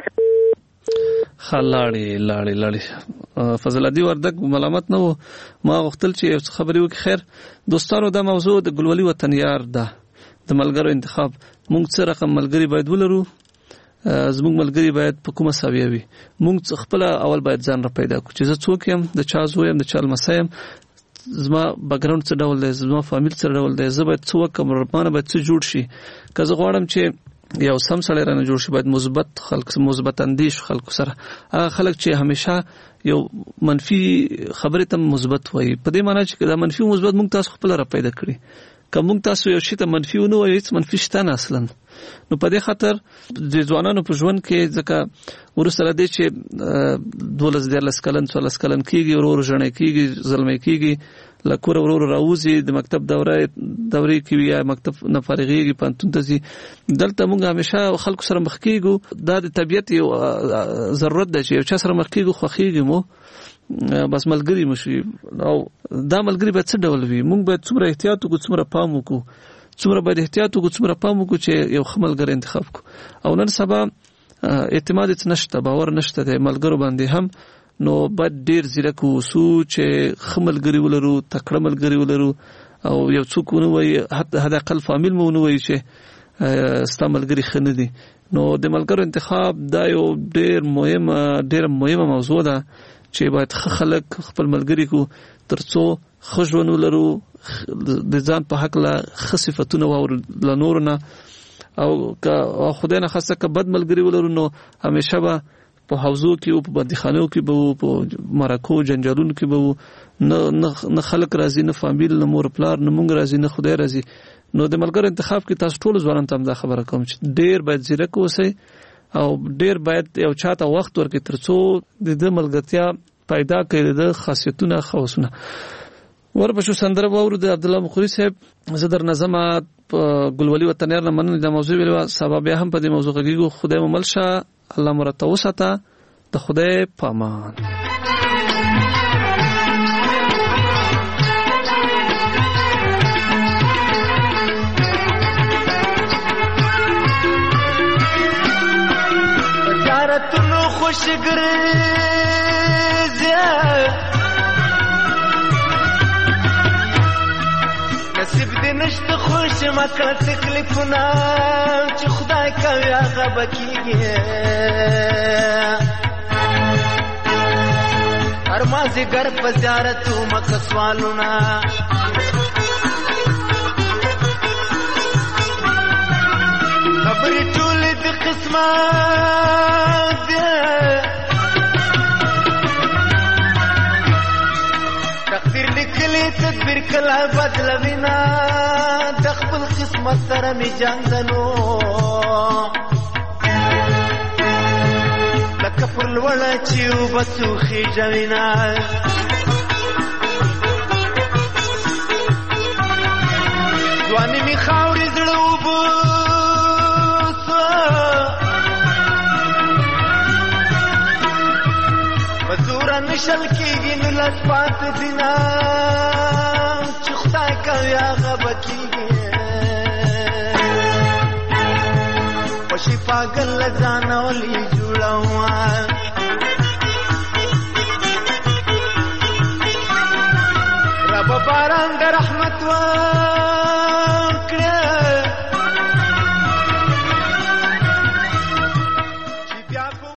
[SPEAKER 11] خلاړي فضل هادي وردګ ملامت نه ما غوښتل چې خبرې وکړي. خیر دوستانو دا موضوع د ګلولي وطن یار ده د ملګرو انتخاب. موږ څه رقم ملګری باید ولرو؟ زموږ ملګری باید په کومه ساویه وي. موږ خپل اول باید ځان را پیدا کړو چې زه څوک یم، د چا زوی یم، د چا لمسی یم، زما بیکګراوند څه ډول دی، زما فامیل څه ډول دی، زه باید څه وکړم، رمانه باید څه جوړ شي. که زه غواړم چې یو سم سړی رانه جوړ شي باید مثبت خلک، مثبت اندیش خلکو سره. هغه خلک چې همیشه یو منفي خبرې ته مثبت وایي، په دې معنی چې دا منفي او مثبت موږ تاسو خپل را پیدا کړی. که موږ تاسو یو شی ته منفي ونه وایو هیڅ منفي شته نه اصلا. نو په دې خاطر د ځوانانو په ژوند کې ځکه وروسته له دې چې 12 کلن 14 کلن کېږي ورور ژڼې کېږي زلمی کېږي له کوره ورور راوځي د مکتب دورې کې یا مکتب نه فارغېږي پوهنتون ته ځي. دلته موږ همیشه خلکو سره مخ کېږو، دا د طبیعت یو ضرورت دی چې یو چا سره مخ کېږو خوښېږي مو بس ملګری مشي. او دا ملګری باید څه ډول وي؟ موږ باید څومره احتیاط وکړو، څومره پام وکړو، څومره باید احتیاط وکړو، څومره پام وکړو چې یو ښه ملګری انتخاب کړو. او نن سبا اعتماد نشته، باور نشته د ملګرو باندې هم، نو باید ډیر زیرک اوسو چې ښه ملګري ولرو، تکړه ملګري ولرو، او یو څوک ونه وایي حد اقل فامیل مو ونه وایي چې ستا ملګري ښه نه دي. نو د ملګرو انتخاب دا یو ډیر مهمه موضوع ده چې باید ښه خلک خپل ملګري کو ترڅو ښه ژوند ولرو، د ځان په هکله ښه صفتونه واورو له نورو نه، او خدای نه خاصه که بد ملګري ولرو نو همیشه به په حوزو کې او په بندیخانو کې به وو، په مرکو جنجالونو کې به وو، نه خلک راځي، نه فامیل، نه مور پلار، نه مونږ راځي، نه خدای راځي. نو د ملګرو انتخاب کې تاسو ټول ځوانان ته دا خبره کوم چې ډیر باید زیرک اوسئ او ډیر باید یو چاته وخت ورکړئ ترڅو د ملګرتیا پیدا کړي د خاصیتونه خاصونه. ورپسې سندره واورو د عبد الله مخوري صاحب. زه در نظم ګلولي وطنیار نه مننه د موضوع ویلو سبب بیا هم په دې موضوع کې خدای مو ملشه، الله مرته وساته، د خدای پامان.
[SPEAKER 13] زیارتونو خوشګرځه نصیب دې نشته خوش مکړه تکلیفونه چې خدای کوي هغه به کېږي. هر مازدیګر په زیارتو مکه سوالونه خبرې ټولې د قسمت دي، تقدیر لیکلی تدبیر کله بدلوي نه، د خپل قسمت سره مې جنګ ده نو لکه پر لوړه چې اوبه خېژوي نه. ځواني مې خاورې زړه اوبه مزوره نشل کېږي نو لس پاتې دینه چې خدای کوي هغه به کېږي. خوشي پاگل له ځانه ولې جوړوه رب باران د رحمت وکړه